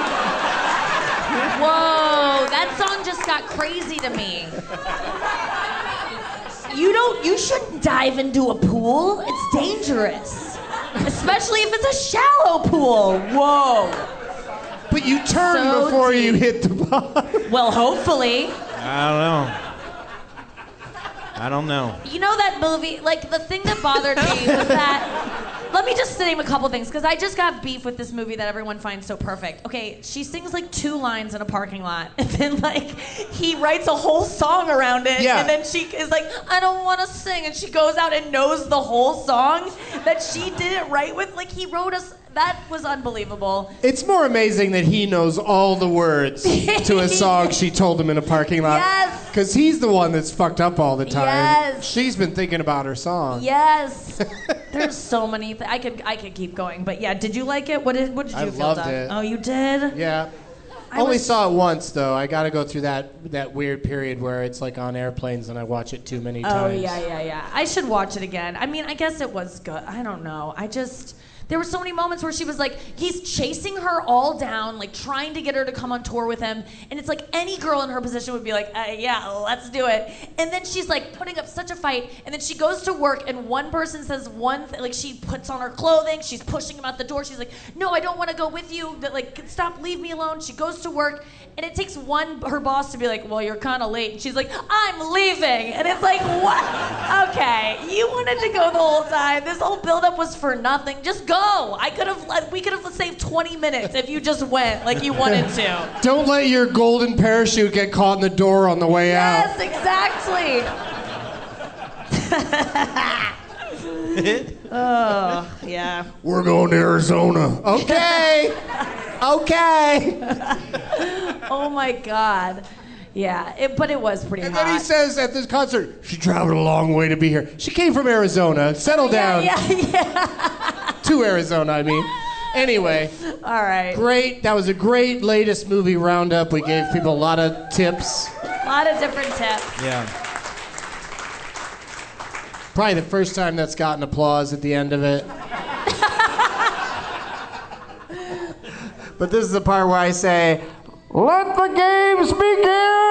Whoa, that song just got crazy to me. You don't, you shouldn't dive into a pool. It's dangerous. Especially if it's a shallow pool. Whoa. But you turn So before deep. you hit the bottom. Well, hopefully. I don't know. I don't know. You know that movie, like the thing that bothered me was that, let me just name a couple things, because I just got beef with this movie that everyone finds so perfect. Okay, she sings like two lines in a parking lot, and then like, he writes a whole song around it, Yeah. and then she is like, I don't want to sing, and she goes out and knows the whole song that she didn't write with, like he wrote us, that was unbelievable. It's more amazing that he knows all the words to a song she told him in a parking lot. Yes. Because he's the one that's fucked up all the time. Yes. She's been thinking about her song. Yes. There's so many th- I could I could keep going, but yeah, did you like it? What did what did you I feel, loved Doug? it. Oh, you did? Yeah. I Only was- saw it once though. I got to go through that that weird period where it's like on airplanes and I watch it too many Oh, times. yeah, yeah, yeah. I should watch it again. I mean, I guess it was good. I don't know. I just, there were so many moments where she was like, he's chasing her all down, like trying to get her to come on tour with him. And it's like any girl in her position would be like, uh, yeah, let's do it. And then she's like putting up such a fight. And then she goes to work and one person says one thing, like she puts on her clothing, she's pushing him out the door. She's like, no, I don't want to go with you. But like, stop, leave me alone. She goes to work. And it takes one, her boss to be like, well, you're kind of late. And she's like, I'm leaving. And it's like, what? Okay, you wanted to go the whole time. This whole buildup was for nothing. Just go. I could have, we could have saved twenty minutes if you just went like you wanted to. Don't let your golden parachute get caught in the door on the way Yes, out. exactly. Oh, yeah. We're going to Arizona. Okay. Okay. Oh my God. Yeah, it, but it was pretty And hot. then he says at this concert, she traveled a long way to be here. She came from Arizona. Settle down. Yeah, yeah, yeah. To Arizona, I mean. Anyway. All right. Great. That was a great latest movie roundup. We gave people a lot of tips. A lot of different tips. Yeah. Probably the first time that's gotten applause at the end of it. But this is the part where I say, let the games begin!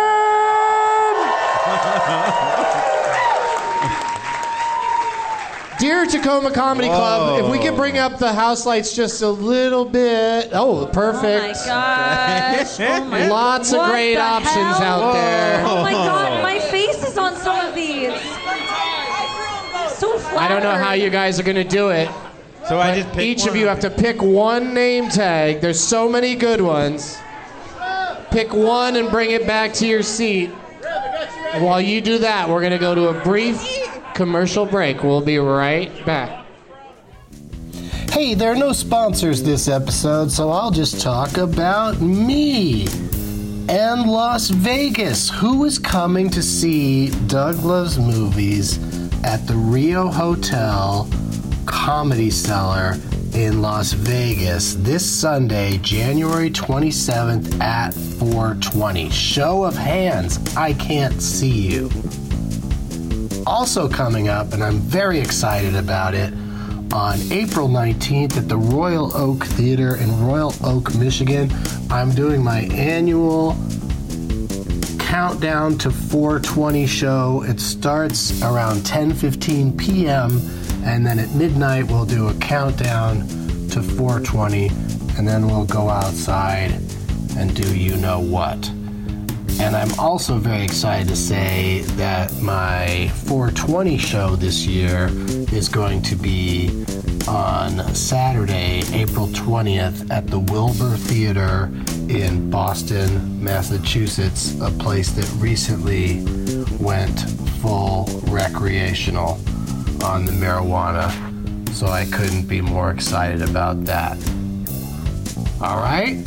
Dear Tacoma Comedy Club, if we could bring up the house lights just a little bit. Oh, perfect. Oh my gosh. Oh my Lots of What great the options hell? out there. Oh my God, my face is on some of these. So flattered. I don't know how you guys are going to do it. So I just picked Each one. of you have to pick one name tag. There's so many good ones. Pick one and bring it back to your seat. And while you do that, we're going to go to a brief commercial break. We'll be right back. Hey, there are no sponsors this episode, so I'll just talk about me and Las Vegas. Who is coming to see Doug Loves Movies at the Rio Hotel Comedy Cellar in Las Vegas this Sunday, January twenty-seventh at four twenty. Show of hands, I can't see you. Also coming up, and I'm very excited about it, on April nineteenth at the Royal Oak Theater in Royal Oak, Michigan, I'm doing my annual Countdown to four twenty show. It starts around ten fifteen p.m. and then at midnight we'll do a countdown to four twenty, and then we'll go outside and do you know what. And I'm also very excited to say that my four twenty show this year is going to be on Saturday, April twentieth at the Wilbur Theater in Boston, Massachusetts, a place that recently went full recreational on the marijuana. So I couldn't be more excited about that. All right,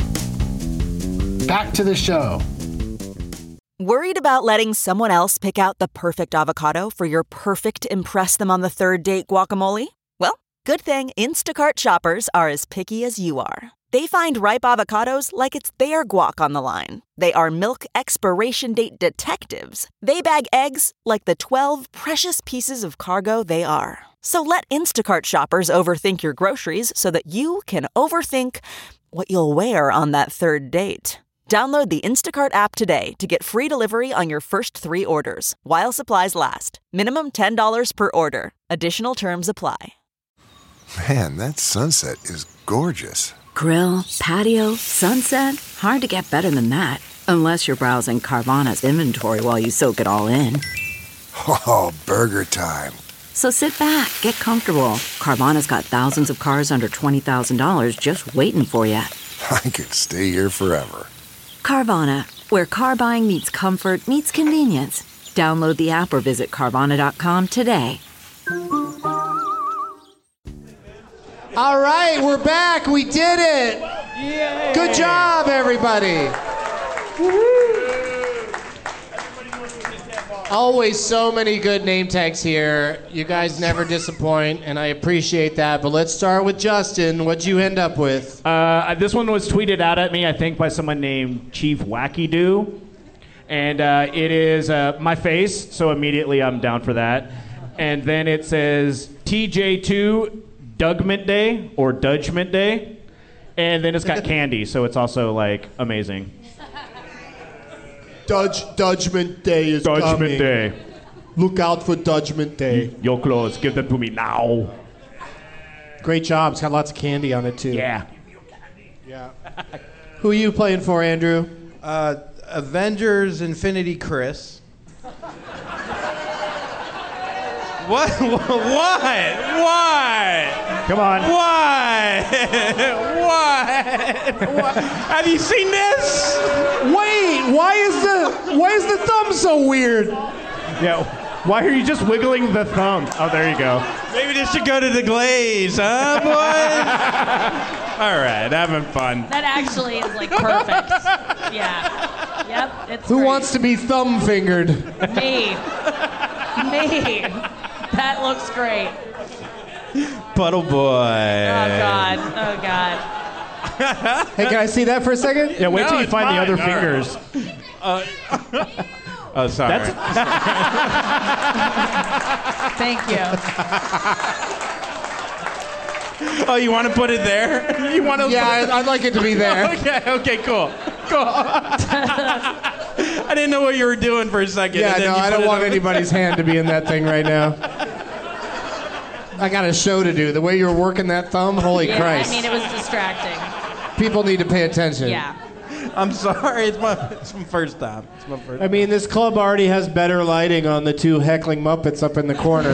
back to the show. Worried about letting someone else pick out the perfect avocado for your perfect impress them on the third date guacamole? Well, good thing Instacart shoppers are as picky as you are. They find ripe avocados like it's their guac on the line. They are milk expiration date detectives. They bag eggs like the twelve precious pieces of cargo they are. So let Instacart shoppers overthink your groceries so that you can overthink what you'll wear on that third date. Download the Instacart app today to get free delivery on your first three orders, while supplies last. Minimum ten dollars per order. Additional terms apply. Man, that sunset is gorgeous. Grill, patio, sunset. Hard to get better than that. Unless you're browsing Carvana's inventory while you soak it all in. Oh, burger time. So sit back, get comfortable. Carvana's got thousands of cars under twenty thousand dollars just waiting for you. I could stay here forever. Carvana, where car buying meets comfort, meets convenience. Download the app or visit Carvana dot com today. All right, we're back. We did it. Yay. Good job, everybody. Always so many good name tags here. You guys never disappoint, and I appreciate that. But let's start with Justin. What'd you end up with? Uh, this one was tweeted out at me, I think, by someone named Chief Wacky Doo. And uh, it is uh, my face, so immediately I'm down for that. And then it says T J two Dugment Day, or Dudgement Day. And then it's got candy, so it's also, like, amazing. Dudge, Dudgement Day is Dudgement coming. Day. Look out for Dudgement Day. Your clothes, give them to me now. Great job. It's got lots of candy on it, too. Yeah. Yeah. Who are you playing for, Andrew? Uh, Avengers Infinity Chris. What? What? What? Come on. What? What? What? Have you seen this? Wait, why is the why is the thumb so weird? Yeah. Why are you just wiggling the thumb? Oh, there you go. Maybe this should go to the Glaze, huh, boys? All right, having fun. That actually is like perfect. Yeah. Yep. It's Who great. wants to be thumb fingered? Me. Me. That looks great. Puddle boy. Oh God. Oh God. Hey, can I see that for a second? Yeah, wait No, till you it's find fine. the other All right. fingers. Uh, oh, sorry. Thank you. Oh, you want to put it there? You want to? Yeah, I'd, I'd like it to be there. Okay. Okay. Cool. Cool. I didn't know what you were doing for a second. Yeah, and then no, you I put don't it want up. anybody's hand to be in that thing right now. I got a show to do. The way you're working that thumb, holy Yeah, Christ. I mean, it was distracting. People need to pay attention. Yeah. I'm sorry. It's my, it's my first time. It's my first. I mean, this club already has better lighting on the two heckling Muppets up in the corner.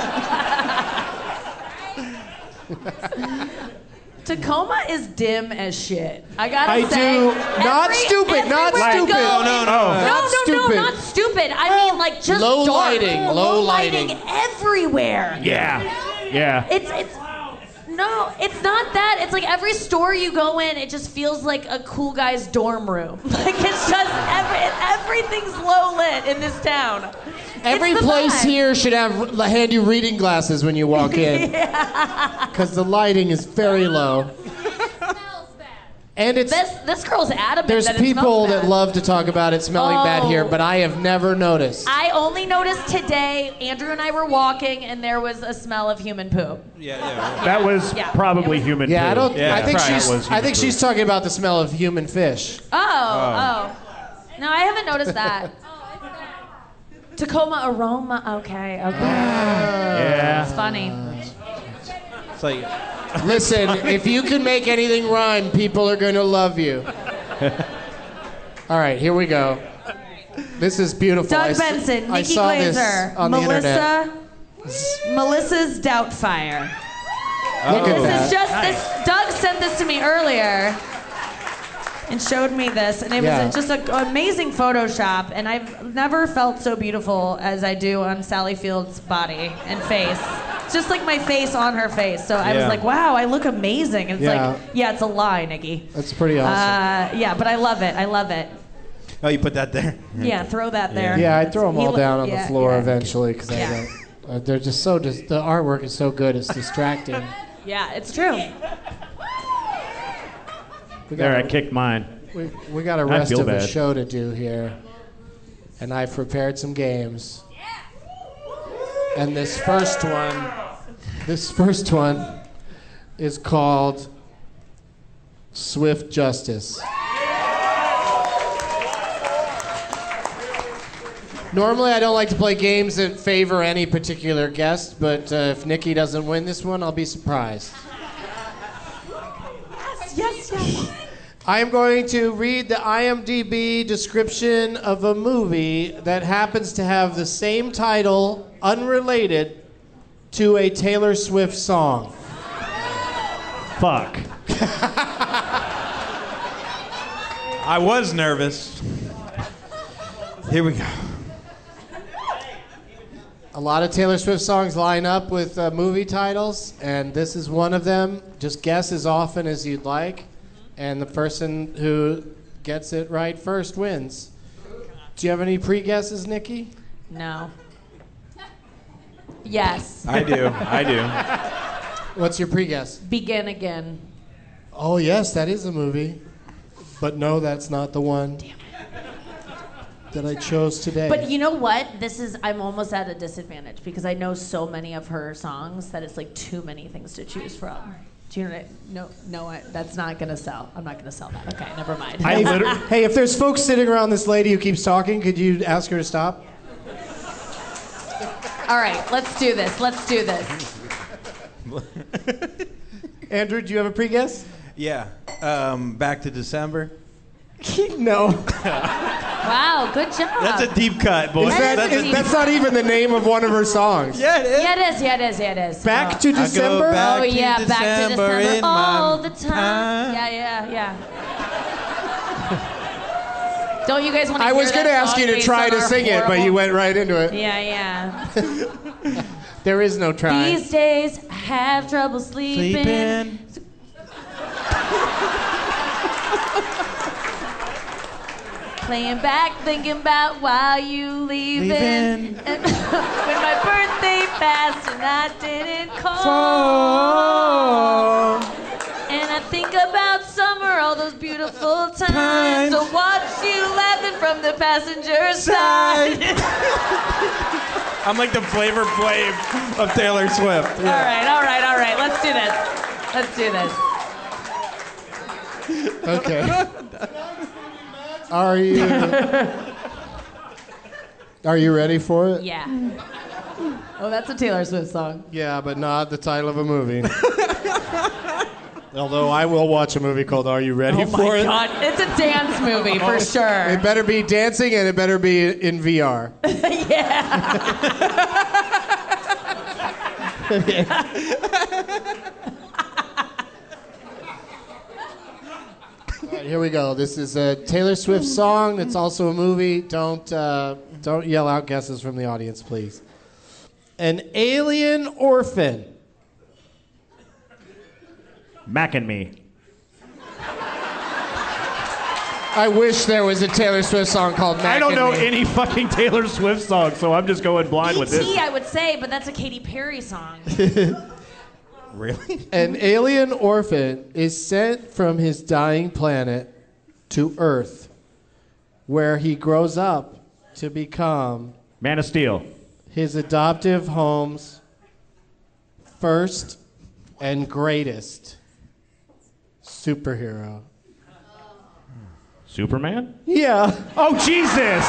Tacoma is dim as shit. I gotta I say. do. Not every- stupid, not everywhere I stupid. go- No, no, no, No, not no, no, stupid. not stupid. I mean, like just Low dark. lighting, low lighting. everywhere. Yeah. Yeah. It's it's. No, it's not that. It's like every store you go in, it just feels like a cool guy's dorm room. Like it's just every, everything's low lit in this town. Every It's the place vibe. here should have hand you reading glasses when you walk in. Because the lighting is very low. And it's This this girl's adamant there's that it people smells that bad. love to talk about it smelling bad here, Oh. but I have never noticed. I only noticed today. Andrew and I were walking, and there was a smell of human poop. Yeah, yeah. That was Yeah. probably human Yeah, I poo. don't. I think Probably she's. was I human think poo. she's talking about the smell of human fish. Oh, oh. No, I haven't noticed that. Tacoma aroma. Okay, okay. Yeah. It's funny. It's like, Listen, if you can make anything rhyme, people are going to love you. All right, here we go. This is beautiful. Doug I s- Benson, I Nikki saw this Glazer, on the internet. Melissa, Melissa's Doubtfire. Look at This that. is just this. Doug sent this to me earlier and showed me this, and it Yeah. was just an amazing Photoshop. And I've never felt so beautiful as I do on Sally Field's body and face. It's just like my face on her face. So I was Yeah. like, wow, I look amazing. And it's Yeah. like, yeah, it's a lie, Nikki. That's pretty awesome. Uh, yeah, but I love it. I love it. oh, you put that there? Yeah, throw that there. yeah, I throw them He all lo- down on yeah, the floor yeah. eventually because Yeah. I don't. Uh, they're just so. Dis- the artwork is so good. It's distracting. Yeah, it's true. We There, I got. kicked mine. We, we got a I rest feel of the bad. show to do here, and I've prepared some games. And this first one, this first one, is called Swift Justice. Normally, I don't like to play games that favor any particular guest, but uh, if Nikki doesn't win this one, I'll be surprised. Yes, yes. I am going to read the I M D B description of a movie that happens to have the same title, unrelated to a Taylor Swift song. Fuck. I was nervous. Here we go. A lot of Taylor Swift songs line up with uh, movie titles, and this is one of them. Just guess as often as you'd like, and the person who gets it right first wins. Do you have any pre-guesses, Nikki? No. Yes. I do. I do. What's your pre-guess? Begin Again. Oh, yes, that is a movie. But no, that's not the one that I chose today. But you know what? This is, I'm almost at a disadvantage because I know so many of her songs that it's like too many things to choose from. Do you know what I, no, no, I, that's not gonna sell. I'm not gonna sell that. Okay, never mind. Hey, hey, if there's folks sitting around this lady who keeps talking, could you ask her to stop? All right, let's do this. Let's do this. Andrew, do you have a pre-guess? Yeah. Um, back to December. No. Wow, good job. That's a deep cut, boys. Is that, That's is, a that's not even the name of one of her songs. Yeah, it is. Yeah, it is. Yeah, it is. Yeah, it is. Back Uh, to I go December? back oh to yeah, back to December December in all my the time. Yeah, yeah, yeah. Don't you guys want to? I was going to ask you to try to sing it, but you went right into it. Yeah, yeah. There is no try. These days I have trouble sleeping. Sleeping. Playing back, thinking about why you leaving. Leaving. And when my birthday passed and I didn't call. Oh. And I think about summer, all those beautiful times. Times. To watch you laughing from the passenger side. I'm like the Flavor Flav of Taylor Swift. All right, all right, all right. Let's do this. Let's do this. Okay. Are you Are you ready for it? Yeah. Oh, that's a Taylor Swift song. Yeah, but not the title of a movie. Although I will watch a movie called Are You Ready Oh for my It? God, it's a dance movie for sure. It better be dancing and it better be in V R. All right, here we go. This is a Taylor Swift song. It's also a movie. Don't uh, don't yell out guesses from the audience, please. An alien orphan. Mac and me. I wish there was a Taylor Swift song called Mac I don't and know Me. any fucking Taylor Swift song, so I'm just going blind with E this. T I would say, but that's a Katy Perry song. Really? An alien orphan is sent from his dying planet to Earth, where he grows up to become Man of Steel. his adoptive home's first and greatest superhero. Superman? Yeah. Oh, Jesus!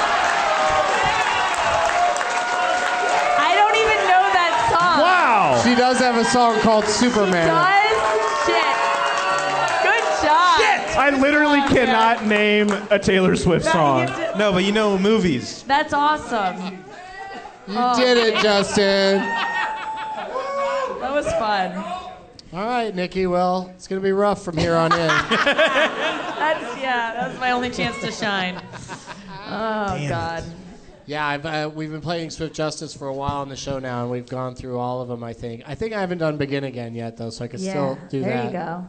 I don't even know that song. Wow! She does have a song called Superman. Does? Shit. Good job. Shit! I literally cannot name a Taylor Swift song. No, but you know movies. That's awesome. You Oh. did it, Justin. That was fun. All right, Nikki. Well, it's going to be rough from here on in. That's, yeah, that was my only chance to shine. Oh, God. Yeah, I've, uh, we've been playing Swift Justice for a while on the show now, and we've gone through all of them, I think. I think I haven't done Begin Again yet, though, so I can Yeah, still do there that. you go.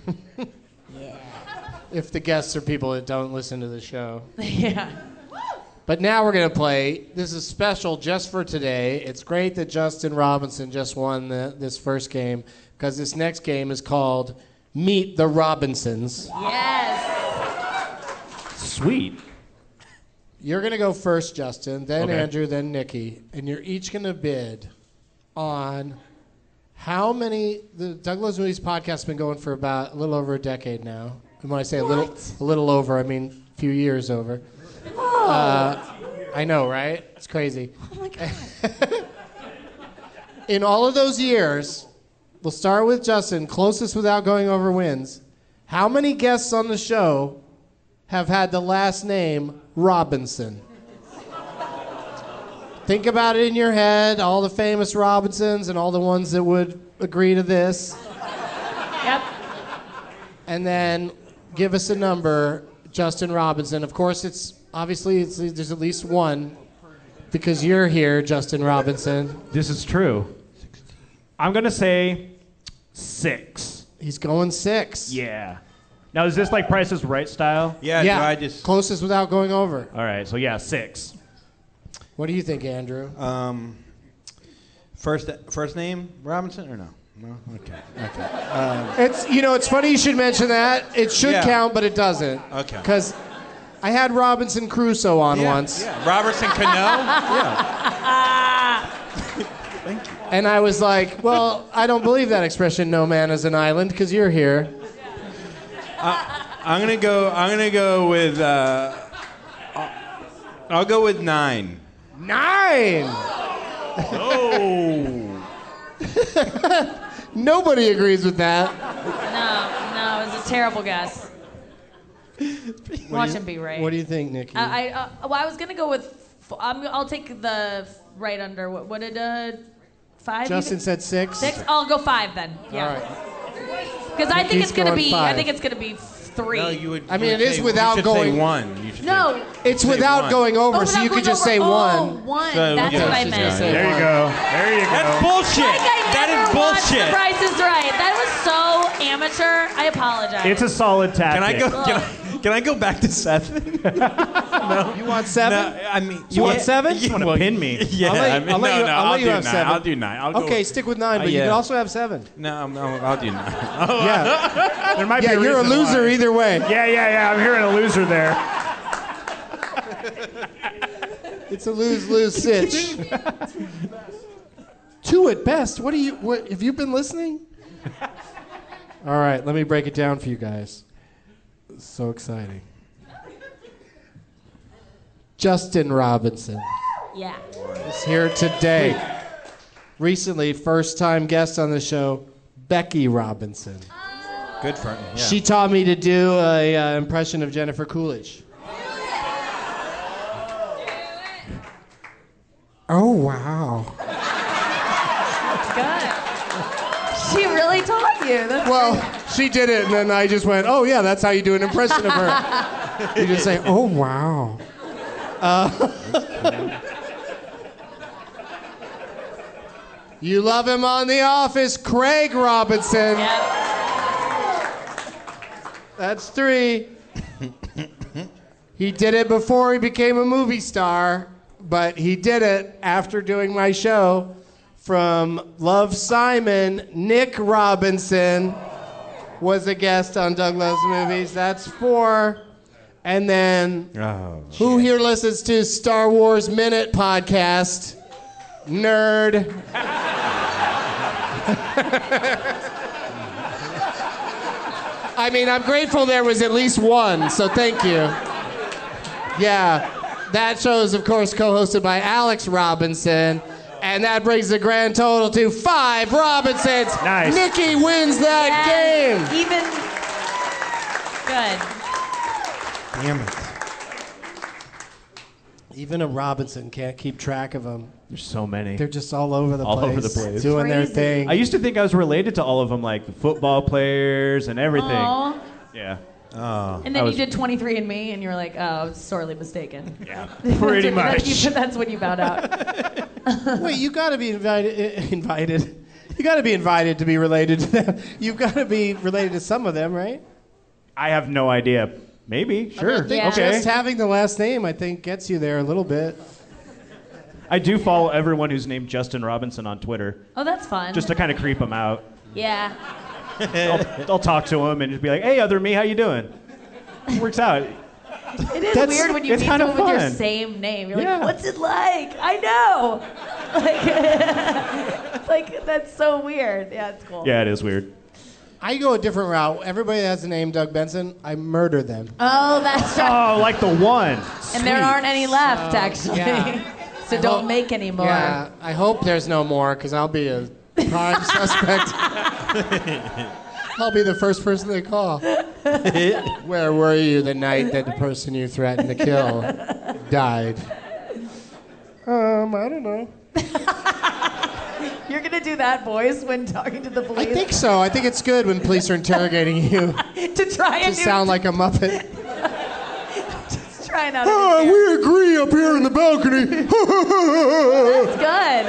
If the guests are people that don't listen to the show. Yeah. But now we're going to play. This is special just for today. It's great that Justin Robinson just won the, this first game, because this next game is called Meet the Robinsons. Yes. Sweet. You're going to go first, Justin, then Okay. Andrew, then Nikki, and you're each going to bid on how many. The Douglas Movies podcast has been going for about a little over a decade now. And when I say a little, a little over, I mean a few years over. Oh. Uh, I know, right? It's crazy. Oh, my God. In all of those years, we'll start with Justin, closest without going over wins. How many guests on the show have had the last name Robinson? Think about it in your head, all the famous Robinsons and all the ones that would agree to this. Yep. And then give us a number, Justin Robinson. Of course, it's obviously it's, there's at least one because you're here, Justin Robinson. This is true. I'm going to say six. He's going six. Yeah. Now, is this like Price is Right style? Yeah, Yeah, do I just. closest without going over. All right, so yeah, six. What do you think, Andrew? Um, first, first name Robinson or no? No. Okay. Okay. Um, It's you know it's funny you should mention that. It should Yeah. count, but it doesn't. Okay. Because I had Robinson Crusoe on yeah, once, Yeah. Robertson Cano. Yeah. Thank you. and I was like, "Well, I don't believe that expression. No man is an island, because you're here." I'm gonna go. I'm gonna go with. Uh, I'll, I'll go with nine. Nine. Oh. Nobody agrees with that. No, no, it was a terrible guess. Watch him be right. What do you think, Nikki? I, I, uh, well, I was gonna go with. F- I'm, I'll take the f- right under. What, what did uh, five? Justin even? said six. Six. I'll go five then. Yeah. All right. Because I think Nikki's it's gonna going be. five. I think it's gonna be three. No, you would. I you mean, would it is say- without you should going- Say one. You should No. Say, It's say without one. going over, Oh, so you without could going just say over- one. Oh, one. So, That's yeah, what I she's gonna meant. say There you one. go. There you go. That's bullshit. Like I That never is watched The bullshit. Price is Right. That was so amateur. I apologize. It's a solid tactic. Can I go? Can I, can I go back to seven? You want seven? No, I mean, You want seven? You want to pin me? Yeah, I'll let you- I mean, I'll let no, you- no, I'll let you do have nine. seven. I'll do nine. I'll go Okay, stick with nine, Uh, but you yeah. can also have seven. No, I'm, I'm, I'll do nine. Yeah. There might Yeah, be a you're a reason loser why. either way. Yeah, yeah, yeah. I'm hearing a loser there. It's a lose-lose sitch. Two at best. What do you? What have you been listening? All right, let me break it down for you guys. So exciting. Justin Robinson Yeah. is here today. Recently, first-time guest on the show, Becky Robinson. Good for him. Yeah. She taught me to do a uh, impression of Jennifer Coolidge. Oh wow. Good. She really taught you. That's Well, she did it, and then I just went, "Oh yeah, that's how you do an impression of her." You just say, "Oh wow." Uh, you love him on The Office, Craig Robinson. Yep. That's three. He did it before he became a movie star, but he did it after doing my show. From Love, Simon, Nick Robinson was a guest on Doug Loves Movies. That's four. And then, oh, who here listens to Star Wars Minute podcast? Nerd. I mean, I'm grateful there was at least one, so thank you. Yeah, that show is, of course, co-hosted by Alex Robinson, and that brings the grand total to five Robinsons. Nice. Nikki wins that Yes. game. Even good. Damn it. Even a Robinson can't keep track of them. There's so many. They're just all over the all place. over the place. Doing their Crazy. thing. I used to think I was related to all of them, like the football players and everything. Aw. Yeah. Oh. And I then was- you did twenty-three and me, and you were like, oh, I was sorely mistaken. Yeah. That's Pretty when- much. That's, you, that's when you found out. Wait, you got to be invited. Invited. You got to be invited to be related to them. You've got to be related to some of them, right? I have no idea. Maybe. Sure. I think Yeah. Okay. just having the last name, I think, gets you there a little bit. I do follow everyone who's named Justin Robinson on Twitter, Oh, that's fun. just to kind of creep them out. yeah. I'll, I'll talk to them and just be like, "Hey, other me, how you doing?" It works out. It is That's- weird when you it's meet kinda someone with your fun. same name. You're Yeah. like, what's it like? I know. Like, like that's so weird. Yeah, it's cool. Yeah, it is weird. I go a different route. Everybody that has the name Doug Benson, I murder them. Oh, that's right. Oh, like the one. And there aren't any left, actually. yeah. So don't make any more. Yeah, I hope there's no more, because I'll be a prime suspect. I'll be the first person they call. Where were you the night that the person you threatened to kill died? Um, I don't know. You're gonna do that voice when talking to the I police. think so. I think it's good when police are interrogating you to try to and do, sound like a Muppet. just trying out. Oh, an we agree up here in the balcony. That's good.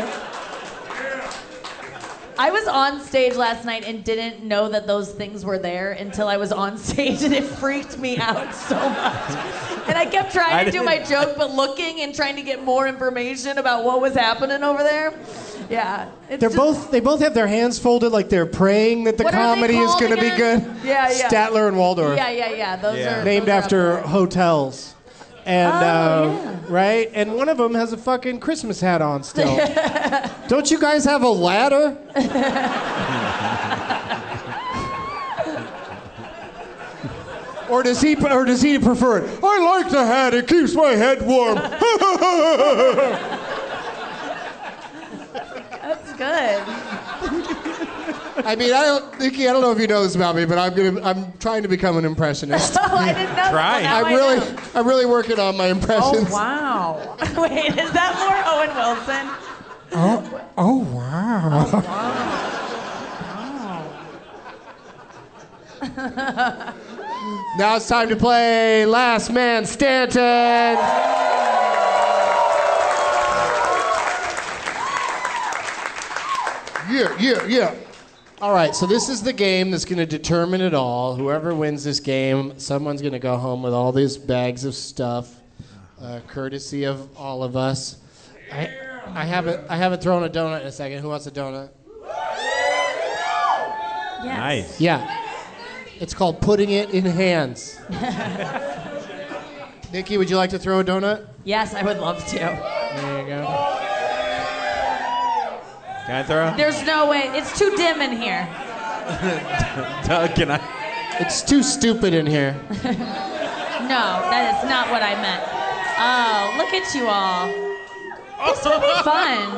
I was on stage last night and didn't know that those things were there until I was on stage, and it freaked me out so much. And I kept trying I to do my joke, but looking and trying to get more information about what was happening over there. Yeah. It's They're just- both. They both have their hands folded, like they're praying that the What are they comedy is called going to be again? good. Yeah, yeah. Statler and Waldorf. Yeah, yeah, yeah. Those Yeah. are Named those are up after there. hotels. And, Oh, uh, yeah. right? And one of them has a fucking Christmas hat on still. Don't you guys have a ladder? Or does he or does he prefer it? I like the hat, it keeps my head warm. That's good. I mean, I don't, Nikki, I don't know if you know this about me, but I'm gonna I'm trying to become an impressionist. Oh, I didn't know. Try. Well, now I'm I really know. I'm really working on my impressions. Oh wow! Wait, is that more Owen Wilson? Oh, oh wow. Now it's time to play Last Man Stanton. Yeah, yeah, yeah. All right, so this is the game that's going to determine it all. Whoever wins this game, someone's going to go home with all these bags of stuff, uh, courtesy of all of us. I, I haven't, I haven't thrown a donut in a second. Who wants a donut? Yes. Nice. Yeah. It's called putting it in hands. Nikki, would you like to throw a donut? Yes, I would love to. There you go. Can I throw? There's no way. It's too dim in here. Doug, can I? It's too stupid in here. No, that is not what I meant. Oh, look at you all. This would be fun.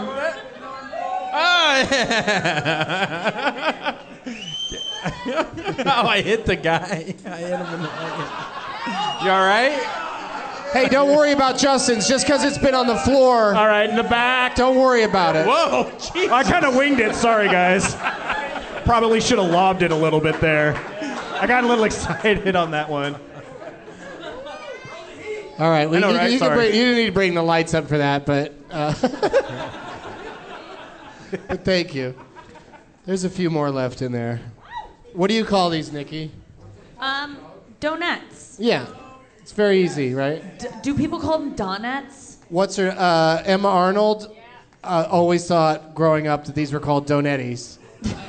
Oh, I hit the guy. I hit him in the leg. You all right? Hey, don't worry about Justin's. Just because it's been on the floor. All right, in the back. Don't worry about it. Whoa, jeez. I kind of winged it. Sorry, guys. Probably should have lobbed it a little bit there. I got a little excited on that one. All right, well, I know, you, right? you, can Sorry. bring, you didn't need to bring the lights up for that, but, uh, but thank you. There's a few more left in there. What do you call these, Nikki? Um, donuts. Yeah. It's very easy, right? D- do people call them donuts? What's her, uh, Emma Arnold uh, always thought growing up that these were called donettis.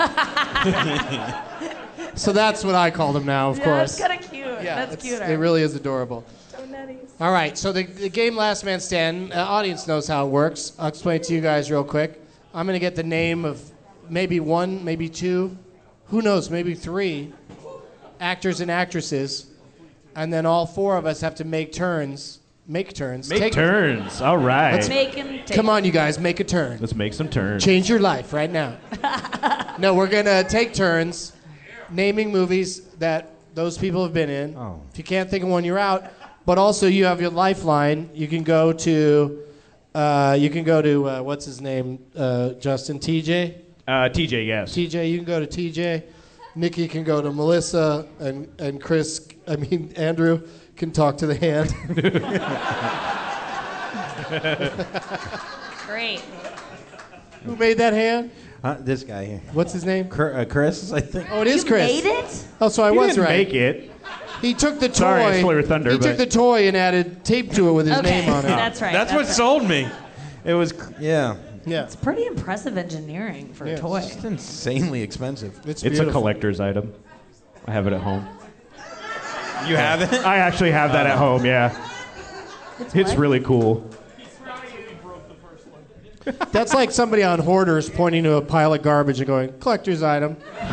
So that's what I call them now, of yeah, course. That's kind of cute. Yeah, that's it's- cuter. it really is adorable. Donettis. All right, so the, the game Last Man Standing, uh, audience knows how it works. I'll explain it to you guys real quick. I'm going to get the name of maybe one, maybe two, who knows, maybe three actors and actresses, and then all four of us have to make turns. Make turns. Make Take- turns. All right. Let's- Make 'em take Come on, you guys, make a turn. Let's make some turns. Change your life right now. No, we're going to take turns naming movies that those people have been in. Oh. If you can't think of one, you're out. But also, you have your lifeline. You can go to, uh, you can go to uh, what's his name, uh, Justin, T J. Uh, T J, yes. T J, you can go to T J. Nikki can go to Melissa, and and Chris, I mean Andrew, can talk to the hand. Great. Who made that hand? Uh, this guy here. What's his name? Cur- uh, Chris, I think. Oh, it is You Chris. made it? Oh, so I He was didn't right. make it. He took the toy. Sorry, I stole your thunder, He but- took the toy and added tape to it with his Okay, name on it. that's right. That's what sold me. It was, yeah. Yeah. It's pretty impressive engineering for Yeah. a toy. It's insanely expensive. It's, It's a beautiful. collector's item. I have it at home. You have it? I actually have that at home, yeah. It's what? really cool. That's like somebody on Hoarders pointing to a pile of garbage and going, collector's item.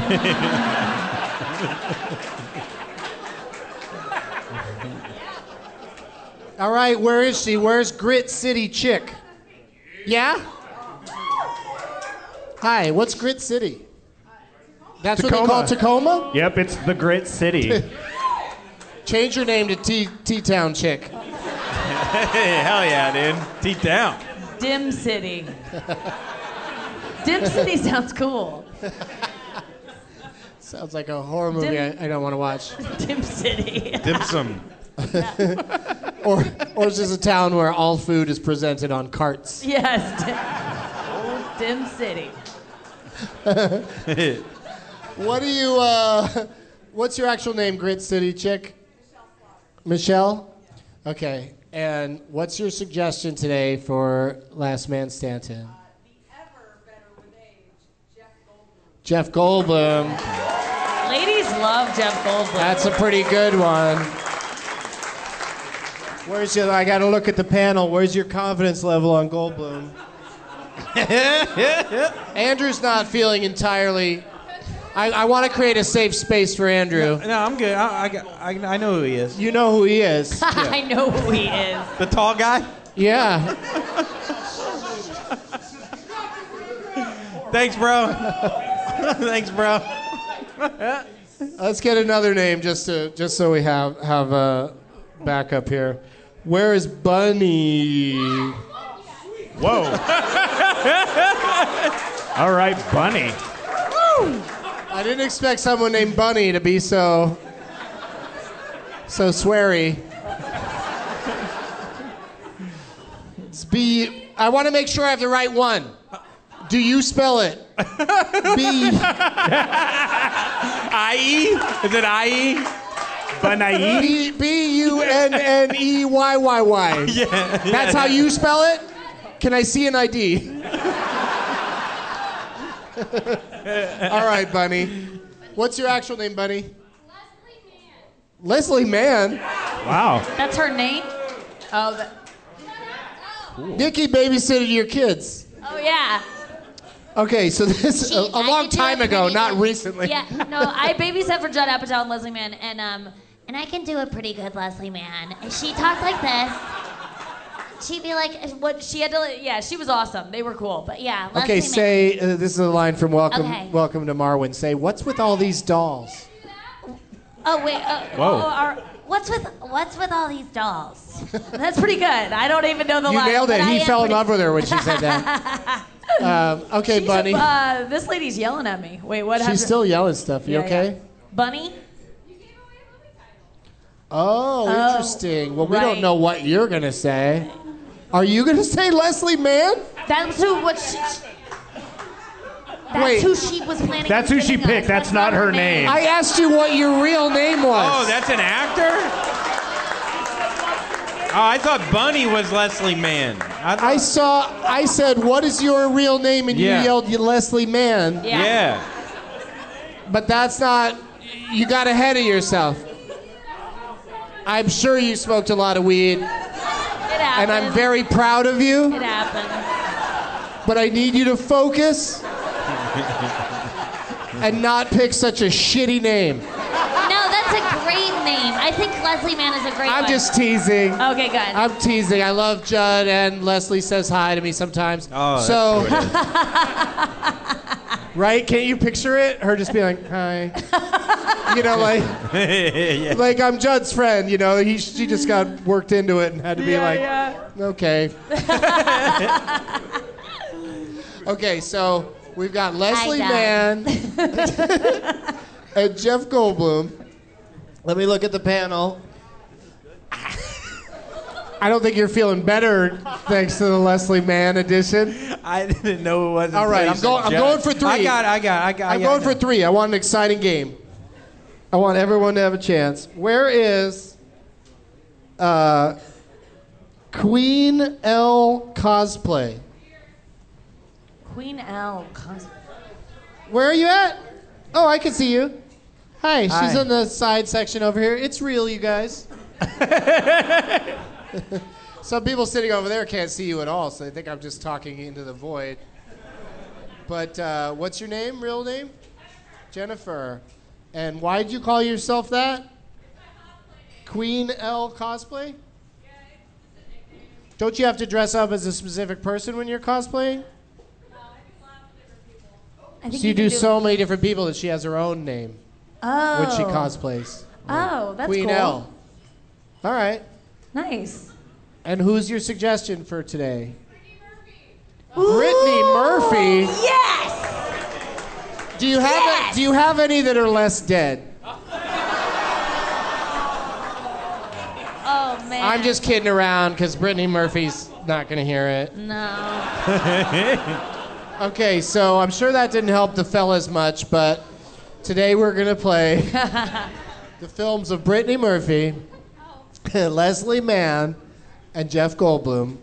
All right, where is she? Where's Grit City Chick? Yeah? Hi, what's Grit City? That's what they call Tacoma? Yep, it's the Grit City. Change your name to T T-Town Chick. Hey, hell yeah, dude. Deep down. Dim City. Dim City sounds cool. Sounds like a horror movie Dim- I, I don't want to watch. Dim City. Dim sum. Or, or it's just a town where all food is presented on carts. Yes. Dim, Dim City. What do you, uh, what's your actual name, Grit City Chick? Michelle? Okay. And what's your suggestion today for Last Man Stanton? Jeff Goldblum. Ladies love Jeff Goldblum. That's a pretty good one. Where's your, I gotta look at the panel. Where's your confidence level on Goldblum? Andrew's not feeling entirely. I, I want to create a safe space for Andrew. No, I'm good. I, I, got- I, I know who he is. You know who he is. I know who he is. The tall guy? Yeah. Thanks, bro. Thanks, bro. Let's get another name just to just so we have have a backup here. Where is Bunny? Whoa. All right, Bunny. I didn't expect someone named Bunny to be so so sweary. It's B. I want to make sure I have the right one. Do you spell it? B. I E? Is it I E? Bunny. B B U N N E Y Y Y. Yeah. That's how you spell it? Can I see an I D? All right, Bunny. What's your actual name, Bunny? Leslie Mann. Leslie Mann? Wow. That's her name? Oh, that, Nikki babysitted your kids. oh yeah. Okay, so this She- a, a I long can do time it ago, pretty not good. recently. Yeah, no, I babysat for Judd Apatow and Leslie Mann, and um, and I can do a pretty good Leslie Mann. She talked like this. She'd be like, What she had to, yeah, she was awesome. They were cool. But yeah, Leslie Okay, Mann. say uh, this is a line from Welcome, Okay. Welcome to Marwin. Say, what's with all these dolls? Oh wait, uh, Whoa. oh, are, what's with what's with all these dolls? that's pretty good. I don't even know the You line. nailed it. but I He am fell in pretty- love with her when she said that. um, okay, She's- Bunny. Uh, this lady's yelling at me. Wait, what happened? She's still yelling stuff. You Yeah, okay? yeah. Bunny? Oh, Oh, interesting. Well, we don't right. know what you're gonna say. Are you gonna say Leslie Mann? That's who, what she, that's Wait. who she was planning That's on who she giving picked. us. That's not her name. I asked you what your real name was. Oh, that's an actor? I thought Bunny was Leslie Mann. I, thought, I saw. I said, "What is your real name?" And Yeah. you yelled, "You Leslie Mann." Yeah. yeah. But that's not. You got ahead of yourself. I'm sure you smoked a lot of weed, It happened. and I'm very proud of you. It happened. But I need you to focus and not pick such a shitty name. No, that's a great name. I think Leslie Mann is a great I'm one. just teasing. Okay, good. I'm teasing. I love Judd, and Leslie says hi to me sometimes. Oh, that's so, who it is. right? Can't you picture it? Her just being like, hi. You know, like, Yeah. like I'm Judd's friend. You know, he she just got worked into it and had to be Yeah, like, yeah. okay. Okay, so we've got Leslie Hi, Mann and Jeff Goldblum. Let me look at the panel. I don't think you're feeling better thanks to the Leslie Mann edition. I didn't know it wasn't. All right, I'm going. I'm going for three. I got. I got. I got. I'm yeah, going I for know. three. I want an exciting game. I want everyone to have a chance. Where is uh, Queen L cosplay? Queen L. Cos- Where are you at? Oh, I can see you. Hi, she's Hi. in the side section over here. It's real, you guys. Some people sitting over there can't see you at all, so they think I'm just talking into the void. But uh, what's your name, real name? Jennifer. And why did you call yourself that? Queen L cosplay? Don't you have to dress up as a specific person when you're cosplaying? I think So you can do so many different people that she has her own name Oh. when she cosplays. Oh, that's Queen cool. L. All right. Nice. And who's your suggestion for today? Brittany Murphy. Yes. Do you have Yes! a, Do you have any that are less dead? Oh man. I'm just kidding around because Brittany Murphy's not going to hear it. No. Okay, so I'm sure that didn't help the fellas much, but today we're going to play the films of Brittany Murphy, Leslie Mann, and Jeff Goldblum.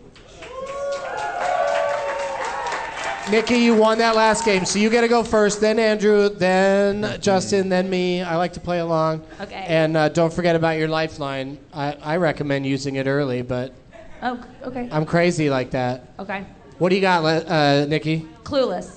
Nikki, you won that last game, so you got to go first, then Andrew, then Justin, then me. I like to play along. Okay. And uh, don't forget about your lifeline. I, I recommend using it early, but Oh, okay. I'm crazy like that. Okay. What do you got, Le- uh, Nikki? Clueless.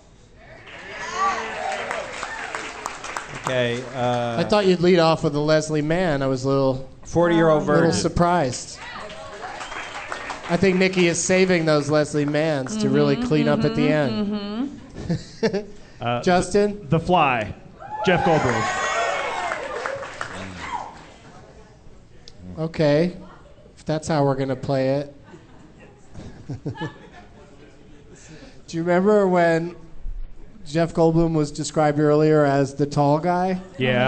Okay. Uh, I thought you'd lead off with a Leslie Mann. I was a little forty-year-old a little virgin. surprised. I think Nikki is saving those Leslie Manns to really clean up at the end. Mm-hmm. Uh, Justin? The Fly, Jeff Goldblum. Okay, if that's how we're gonna play it. Do you remember when Jeff Goldblum was described earlier as the tall guy? Yeah.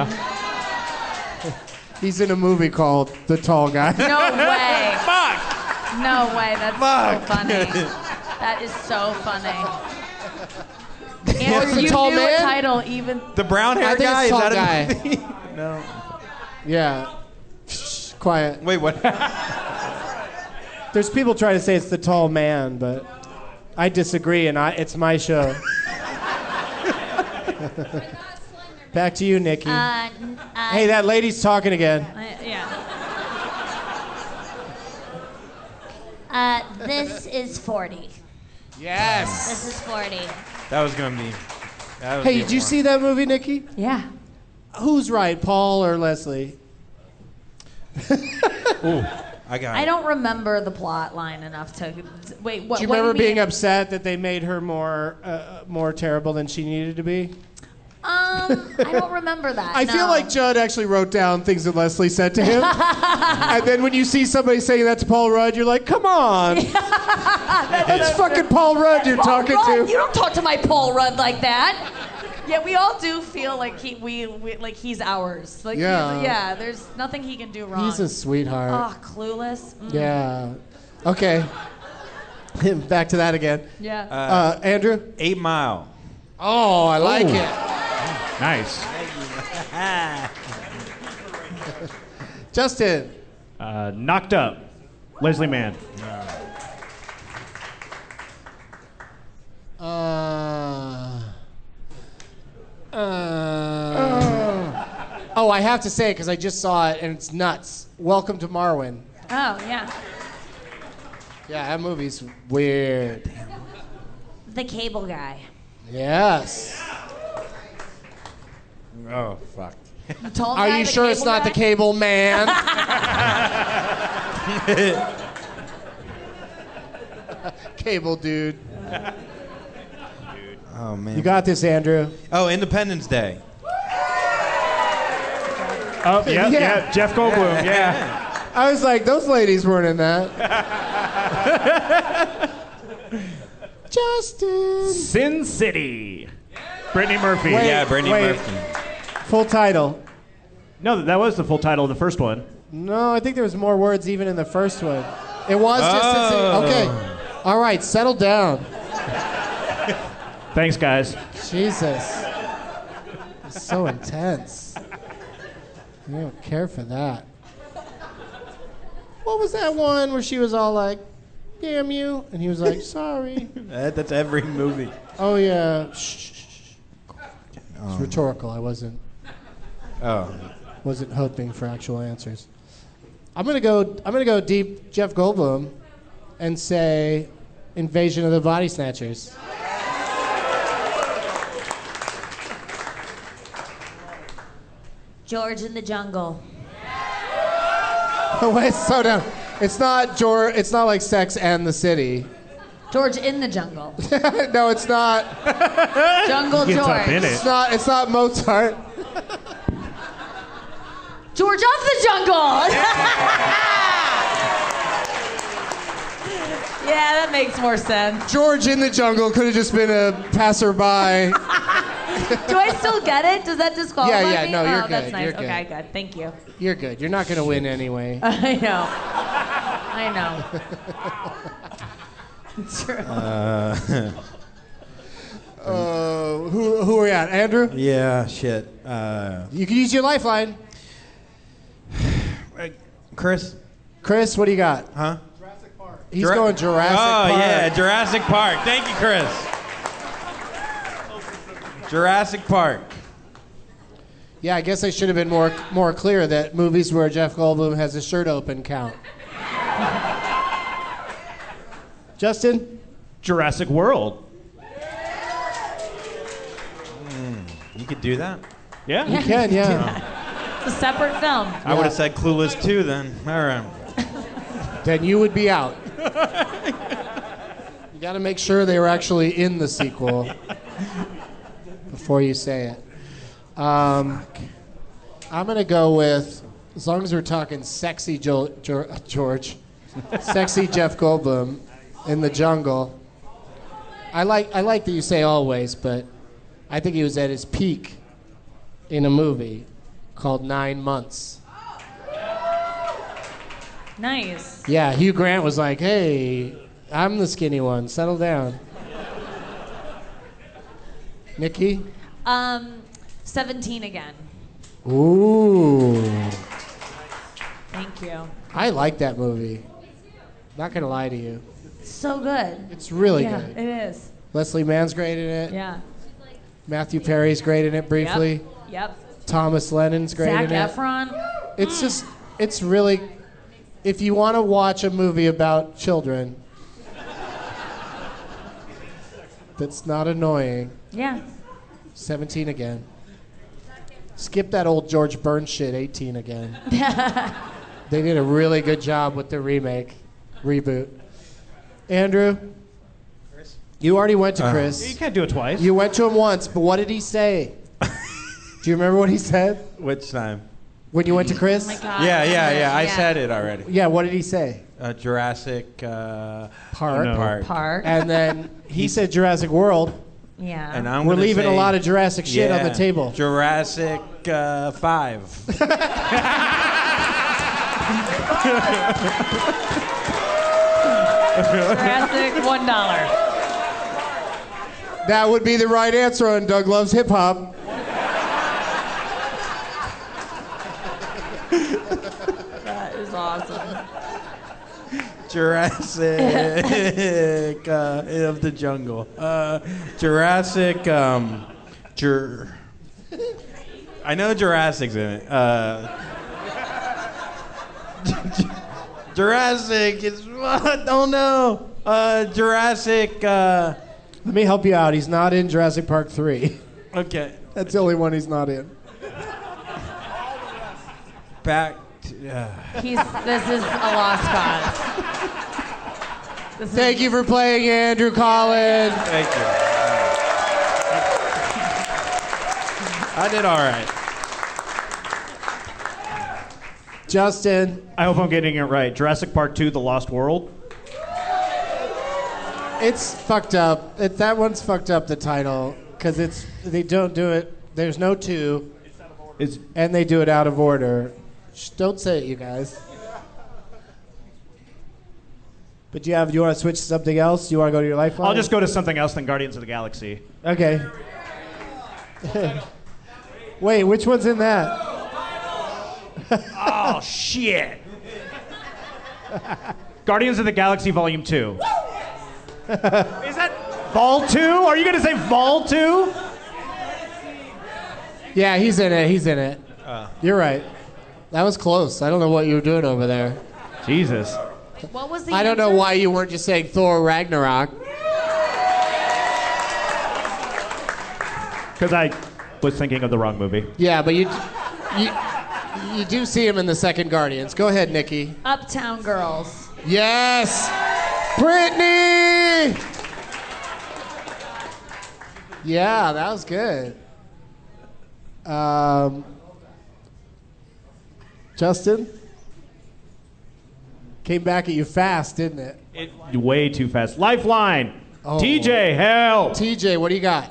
He's in a movie called The Tall Guy. No way. Fuck. No way. That's Fuck. so funny. That is so funny. What's Andrew, the you tall knew man? a title even. The brown hair I think guy. it's Is tall that guy. a movie? No. Yeah. Shh, quiet. Wait, what? There's people trying to say it's the tall man, but I disagree, and I, it's my show. Back to you, Nikki. Uh, n- uh, Hey, that lady's talking again. I- yeah. uh, this is forty. Yes. This is forty. That was gonna be. That was Hey, the did you one. see that movie, Nikki? Yeah. Who's right, Paul or Leslie? Ooh, I got I it. don't remember the plot line enough to. Wait, what? Do you what remember do you being mean? upset that they made her more uh, more terrible than she needed to be? Um, I don't remember that. I no. feel like Judd actually wrote down things that Leslie said to him. And then when you see somebody saying that to Paul Rudd, you're like, come on. That's fucking Paul Rudd you're Paul talking Rudd, to. You don't talk to my Paul Rudd like that. Yeah, we all do feel like he, we, we like he's ours. Like, Yeah. he's, yeah. There's nothing he can do wrong. He's a sweetheart. Oh, clueless. Mm. Yeah. Okay. Back to that again. Yeah. Uh, Andrew? Eight Mile. Oh, I like Ooh. it. Nice. Justin? Uh, knocked Up. Leslie Mann. Uh, uh, oh, I have to say it because I just saw it and it's nuts. Welcome to Marwen. Oh, yeah. Yeah, that movie's weird. The cable guy. Yes. Oh, fuck. The tall Are guy, you the sure it's cable not guy? the cable man? Cable dude. Oh, man. You got this, Andrew. Oh, Independence Day. Oh, yeah, yeah, Jeff Goldblum, yeah. I was like, those ladies weren't in that. Justin. Sin City. Brittany Murphy. Wait, yeah, Brittany wait. Murphy. Full title. No, that was the full title of the first one. No, I think there was more words even in the first one. It was just Oh. a thing. Okay. All right, settle down. Thanks, guys. Jesus. It's so intense. You don't care for that. What was that one where she was all like, damn you? And he was like, sorry. That, that's every movie. Oh, yeah. Shh, shh, shh. It's rhetorical. I wasn't Oh. wasn't hoping for actual answers. I'm gonna go. I'm gonna go deep, Jeff Goldblum, and say, Invasion of the Body Snatchers. George in the Jungle. Oh wait, slow down. It's not George. It's not like Sex and the City. George in the Jungle. No, it's not. Jungle Gets George. up in it. It's not. It's not Mozart. George of the Jungle. Yeah, that makes more sense. George in the Jungle could have just been a passerby. Do I still get it? Does that disqualify Yeah, yeah, me? no, you're oh, that's good, nice. you're good. Okay, good. Thank you. You're good. You're not gonna win anyway. I know. I know. It's true. Uh, Uh, who who are we at? Andrew? yeah, shit. Uh, You can use your lifeline. Chris? Chris, what do you got? Huh? He's Jura- going Jurassic oh, Park. yeah, Jurassic Park. Thank you, Chris. Jurassic Park. Yeah, I guess I should have been more more clear that movies where Jeff Goldblum has his shirt open count. Justin? Jurassic World. You could do that? Yeah. You can, yeah. It's a separate film. I would have said Clueless too then. All right. Then you would be out. You got to make sure they were actually in the sequel before you say it. Um, I'm going to go with, as long as we're talking sexy jo- jo- George, sexy Jeff Goldblum in the Jungle. I like I like that you say always, but I think he was at his peak in a movie called Nine Months. Nice. Yeah, Hugh Grant was like, hey, I'm the skinny one. Settle down. Nikki? Um, seventeen again. Ooh. Thank you. I like that movie. Not going to lie to you. So good. It's really yeah, good. it is. Leslie Mann's great in it. Yeah. Matthew Perry's great in it briefly. Yep. yep. Thomas Lennon's great Zac in it. Efron. It's just, it's really, if you want to watch a movie about children that's not annoying, Yeah. seventeen again. Skip that old George Burns shit, eighteen again. They did a really good job with the remake, reboot. Andrew? Chris? You already went to Uh, Chris. You can't do it twice. You went to him once, but what did he say? Do you remember what he said Which time? when you went to Chris? Oh my God. Yeah, yeah, yeah. I Yeah. said it already. Yeah, what did he say? Uh, Jurassic uh, Park. No. Park. Park. And then he said Jurassic World. yeah. And I'm We're gonna leaving say, a lot of Jurassic shit on yeah, the table. Jurassic uh, Five. Jurassic, one dollar. That would be the right answer on Doug Loves Hip Hop. That is awesome. Jurassic uh, of the jungle. Uh, Jurassic. Um, Jur. I know Jurassic's in it. Uh, Jurassic is what? Oh no. Uh, Jurassic. Uh, Let me help you out. He's not in Jurassic Park three. Okay. That's the only one he's not in. Back. To, uh. He's. This is a lost cause. This Thank is, you for playing, Andrew Collins. Thank you. I did all right. Justin. I hope I'm getting it right. Jurassic Park two, The Lost World. It's fucked up. It, that one's fucked up, the title, because it's they don't do it. There's no two, It's, and they do it out of order. Shh, don't say it, you guys. But do you have? Do you want to switch to something else? Do you want to go to your lifeline? I'll just go to something else than Guardians of the Galaxy. Okay. Wait, which one's in that? Oh, shit. Guardians of the Galaxy Volume two. Is that Vol two? Are you going to say Vol two? Yeah, he's in it. He's in it. Uh. You're right. That was close. I don't know what you were doing over there. Jesus. What was the I don't know answer? why you weren't just saying Thor Ragnarok. Because I was thinking of the wrong movie. Yeah, but you, you, you do see him in the second Guardians. Go ahead, Nikki. Uptown Girls. Yes, Brittany. Yeah, that was good. Um, Justin came back at you fast, didn't it? It way too fast. Lifeline. Oh. T J, hell. T J, what do you got?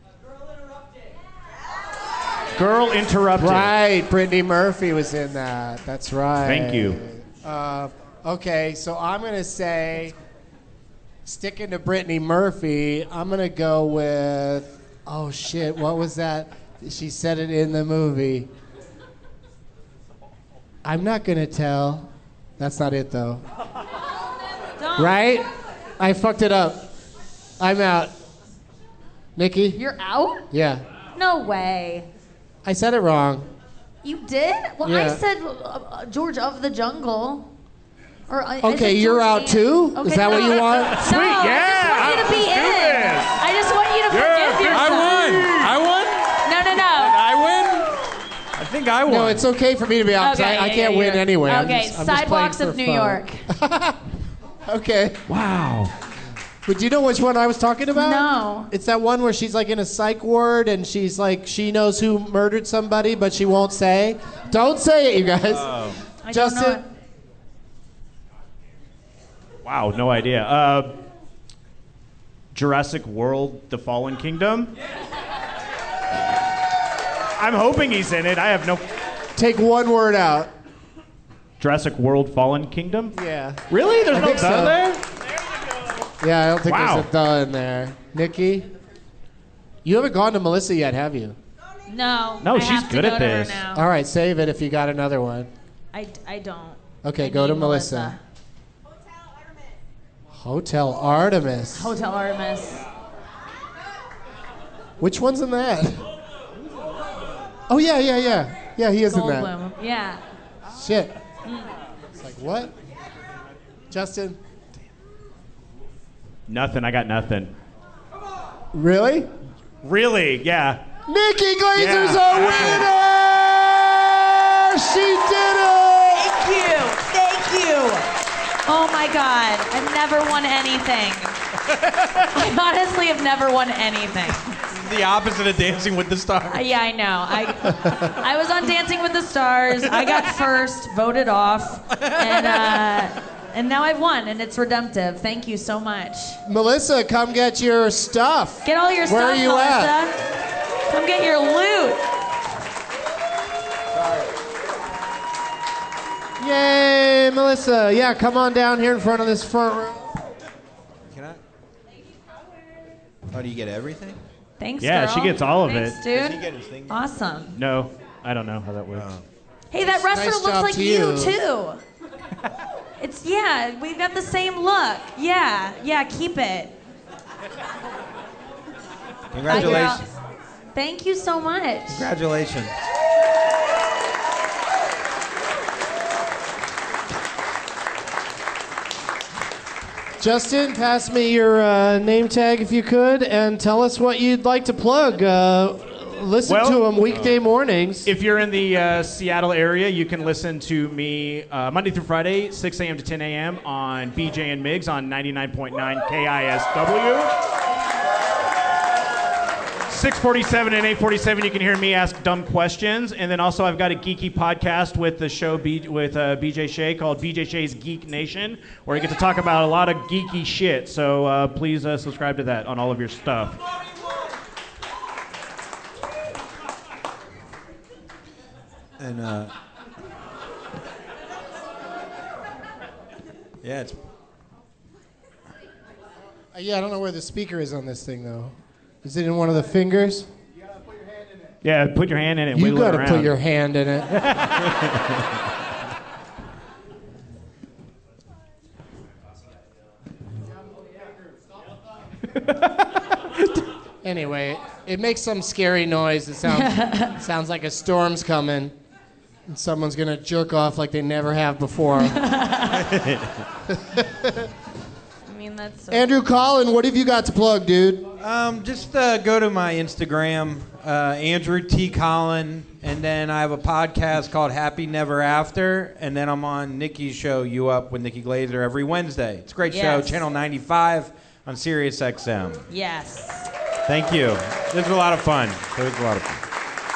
Girl Interrupted. Right, Brittany Murphy was in that. That's right. Thank you. Uh, okay, so I'm going to say, sticking to Brittany Murphy, I'm going to go with, oh shit, what was that? She said it in the movie. I'm not going to tell. That's not it, though. Don't. Right? I fucked it up. I'm out. Nikki? You're out? Yeah. No way. I said it wrong. You did? Well, Yeah. I said uh, uh, George of the Jungle. Or I, I Okay, said you're George out and- too? Okay, Is that no. what you want? No, Sweet, yeah, I just want you to be let's do in. this. I just want you to Yeah, forgive I yourself. I won. I won. No, no, no. I win. I think I won. No, it's okay for me to be out 'cause Okay, I, I yeah, can't yeah, win yeah. anyway. I'm Okay, just- I'm just Sidewalks playing of for New fun. York. Okay. Wow. But do you know which one I was talking about? No. It's that one where she's like in a psych ward and she's like, she knows who murdered somebody, but she won't say. Don't say it, you guys. Oh. I Justin? don't know it. Wow, no idea. Uh, Jurassic World: The Fallen Kingdom. I'm hoping he's in it. I have no. Take one word out. Jurassic World: Fallen Kingdom. Yeah. Really? There's I no think duh so. there. Yeah, I don't think Wow. there's a duh in there. Nikki? You haven't gone to Melissa yet, have you? No. No, I she's have to good go at to her this. now. All right, save it if you got another one. I, I don't. Okay, I go to need Melissa. Hotel Artemis. Hotel Artemis. Which one's in that? Oh, yeah, yeah, yeah. Yeah, he is in that. Goldblum. Yeah. Shit. It's like, what? Justin? Nothing. I got nothing. Really? Really? Yeah. Nikki Glazer's Yeah. a winner! She did it! Thank you. Thank you. Oh my God. I've never won anything. I honestly have never won anything. This is the opposite of Dancing with the Stars. Uh, yeah, I know. I I was on Dancing with the Stars. I got first, voted off, and uh, and now I've won, and it's redemptive. Thank you so much. Melissa, come get your stuff. Get all your Where stuff, are you Melissa. at? Come get your loot. Yay, Melissa. Yeah, come on down here in front of this front row. Can I? Oh, do you get everything? Thanks, Yeah, girl. she gets all of Thanks, it. dude. Does he get his thing? Awesome. No, I don't know how that works. Hey, that wrestler Nice looks job like to you, you. too. It's, yeah, we've got the same look. Yeah, yeah, keep it. Congratulations. Bye, girl. Thank you so much. Congratulations. Justin, pass me your uh, name tag if you could, and tell us what you'd like to plug. Uh, listen Well, to them weekday mornings. If you're in the uh, Seattle area, you can listen to me uh, Monday through Friday, six a.m. to ten a.m. on B J and Migs on ninety-nine point nine K I S W. six forty-seven and eight forty-seven, you can hear me ask dumb questions. And then also I've got a geeky podcast with the show B- with uh, B J Shea called B J Shea's Geek Nation, where I get to talk about a lot of geeky shit. So uh, please uh, subscribe to that on all of your stuff. And uh, yeah, it's Uh, yeah, I don't know where the speaker is on this thing, though. Is it in one of the fingers? Yeah, put your hand in it. And You wiggle it got to around. put your hand in it. Anyway, it makes some scary noise. It sounds sounds like a storm's coming, and someone's gonna jerk off like they never have before. I mean, that's so Andrew Collin, what have you got to plug, dude? Um, just uh, go to my Instagram, uh, Andrew T. Collin, and then I have a podcast called Happy Never After, and then I'm on Nikki's show, You Up with Nikki Glazer, every Wednesday. It's a great Yes. show, Channel ninety-five on Sirius X M. Yes. Thank you. This was a lot of fun. It was a lot of fun.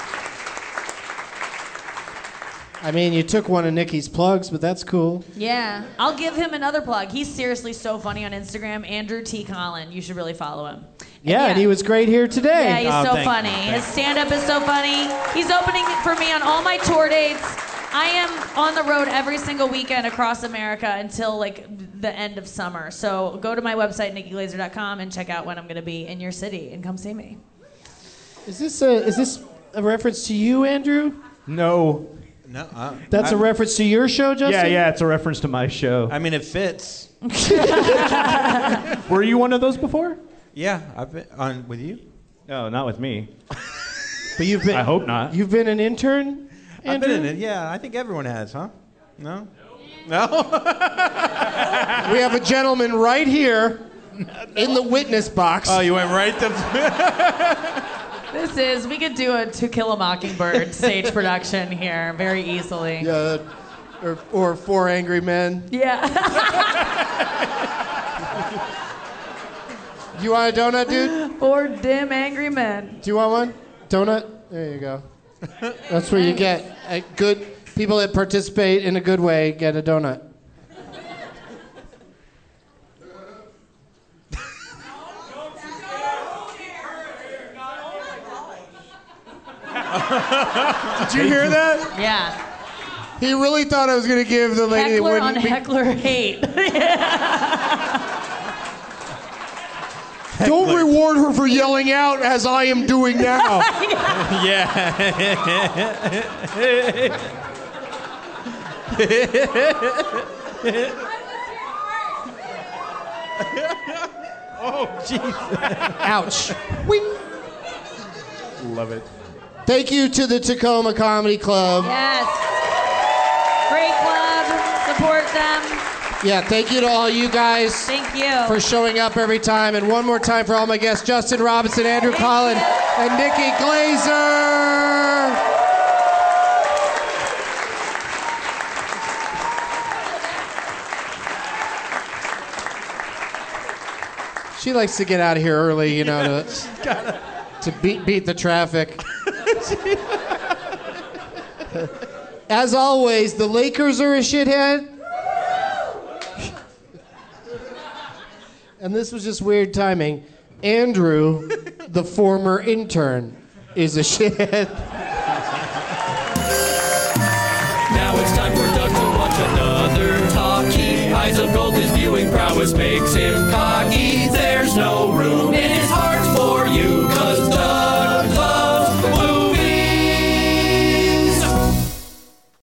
I mean, you took one of Nikki's plugs, but that's cool. Yeah, I'll give him another plug. He's seriously so funny on Instagram. Andrew T. Collin. You should really follow him. Yeah, and he was great here today. Yeah, he's Oh, so thank funny. you, thank His stand-up is so funny. He's opening for me on all my tour dates. I am on the road every single weekend across America until like the end of summer. So go to my website, nikki glazer dot com, and check out when I'm going to be in your city and come see me. Is this a is this a reference to you, Andrew? No. No, uh, That's I, a reference to your show, Justin? Yeah, yeah, it's a reference to my show. I mean, it fits. Were you one of those before? Yeah, I've been on with you. No, not with me. But you've been I hope not. You've been an intern, Andrew? I've been in it. Yeah, I think everyone has, huh? No? No? We have a gentleman right here in the witness box. Oh, you went right to... This is, we could do a To Kill a Mockingbird stage production here very easily. Yeah, or, or Four Angry Men. Yeah. You want a donut, dude? Four dim angry men. Do you want one? Donut? There you go. That's what you get. A good people that participate in a good way get a donut. Did you hear that? Yeah. He really thought I was going to give the lady Heckler that on wouldn't be- heckler hate. Don't reward her for yelling out as I am doing now. Oh, jeez. Ouch. Wing. Love it. Thank you to the Tacoma Comedy Club. Yes. Great club. Support them. Yeah, thank you to all you guys. Thank you. For showing up every time. And one more time for all my guests, Justin Robinson, Andrew Collin, and Nikki Glazer. She likes to get out of here early, you know, to, to beat, beat the traffic. As always, the Lakers are a shithead. And this was just weird timing. Andrew, the former intern, is a shithead. Now it's time for Doug to watch another talkie. Eyes of gold, his viewing prowess makes him cocky.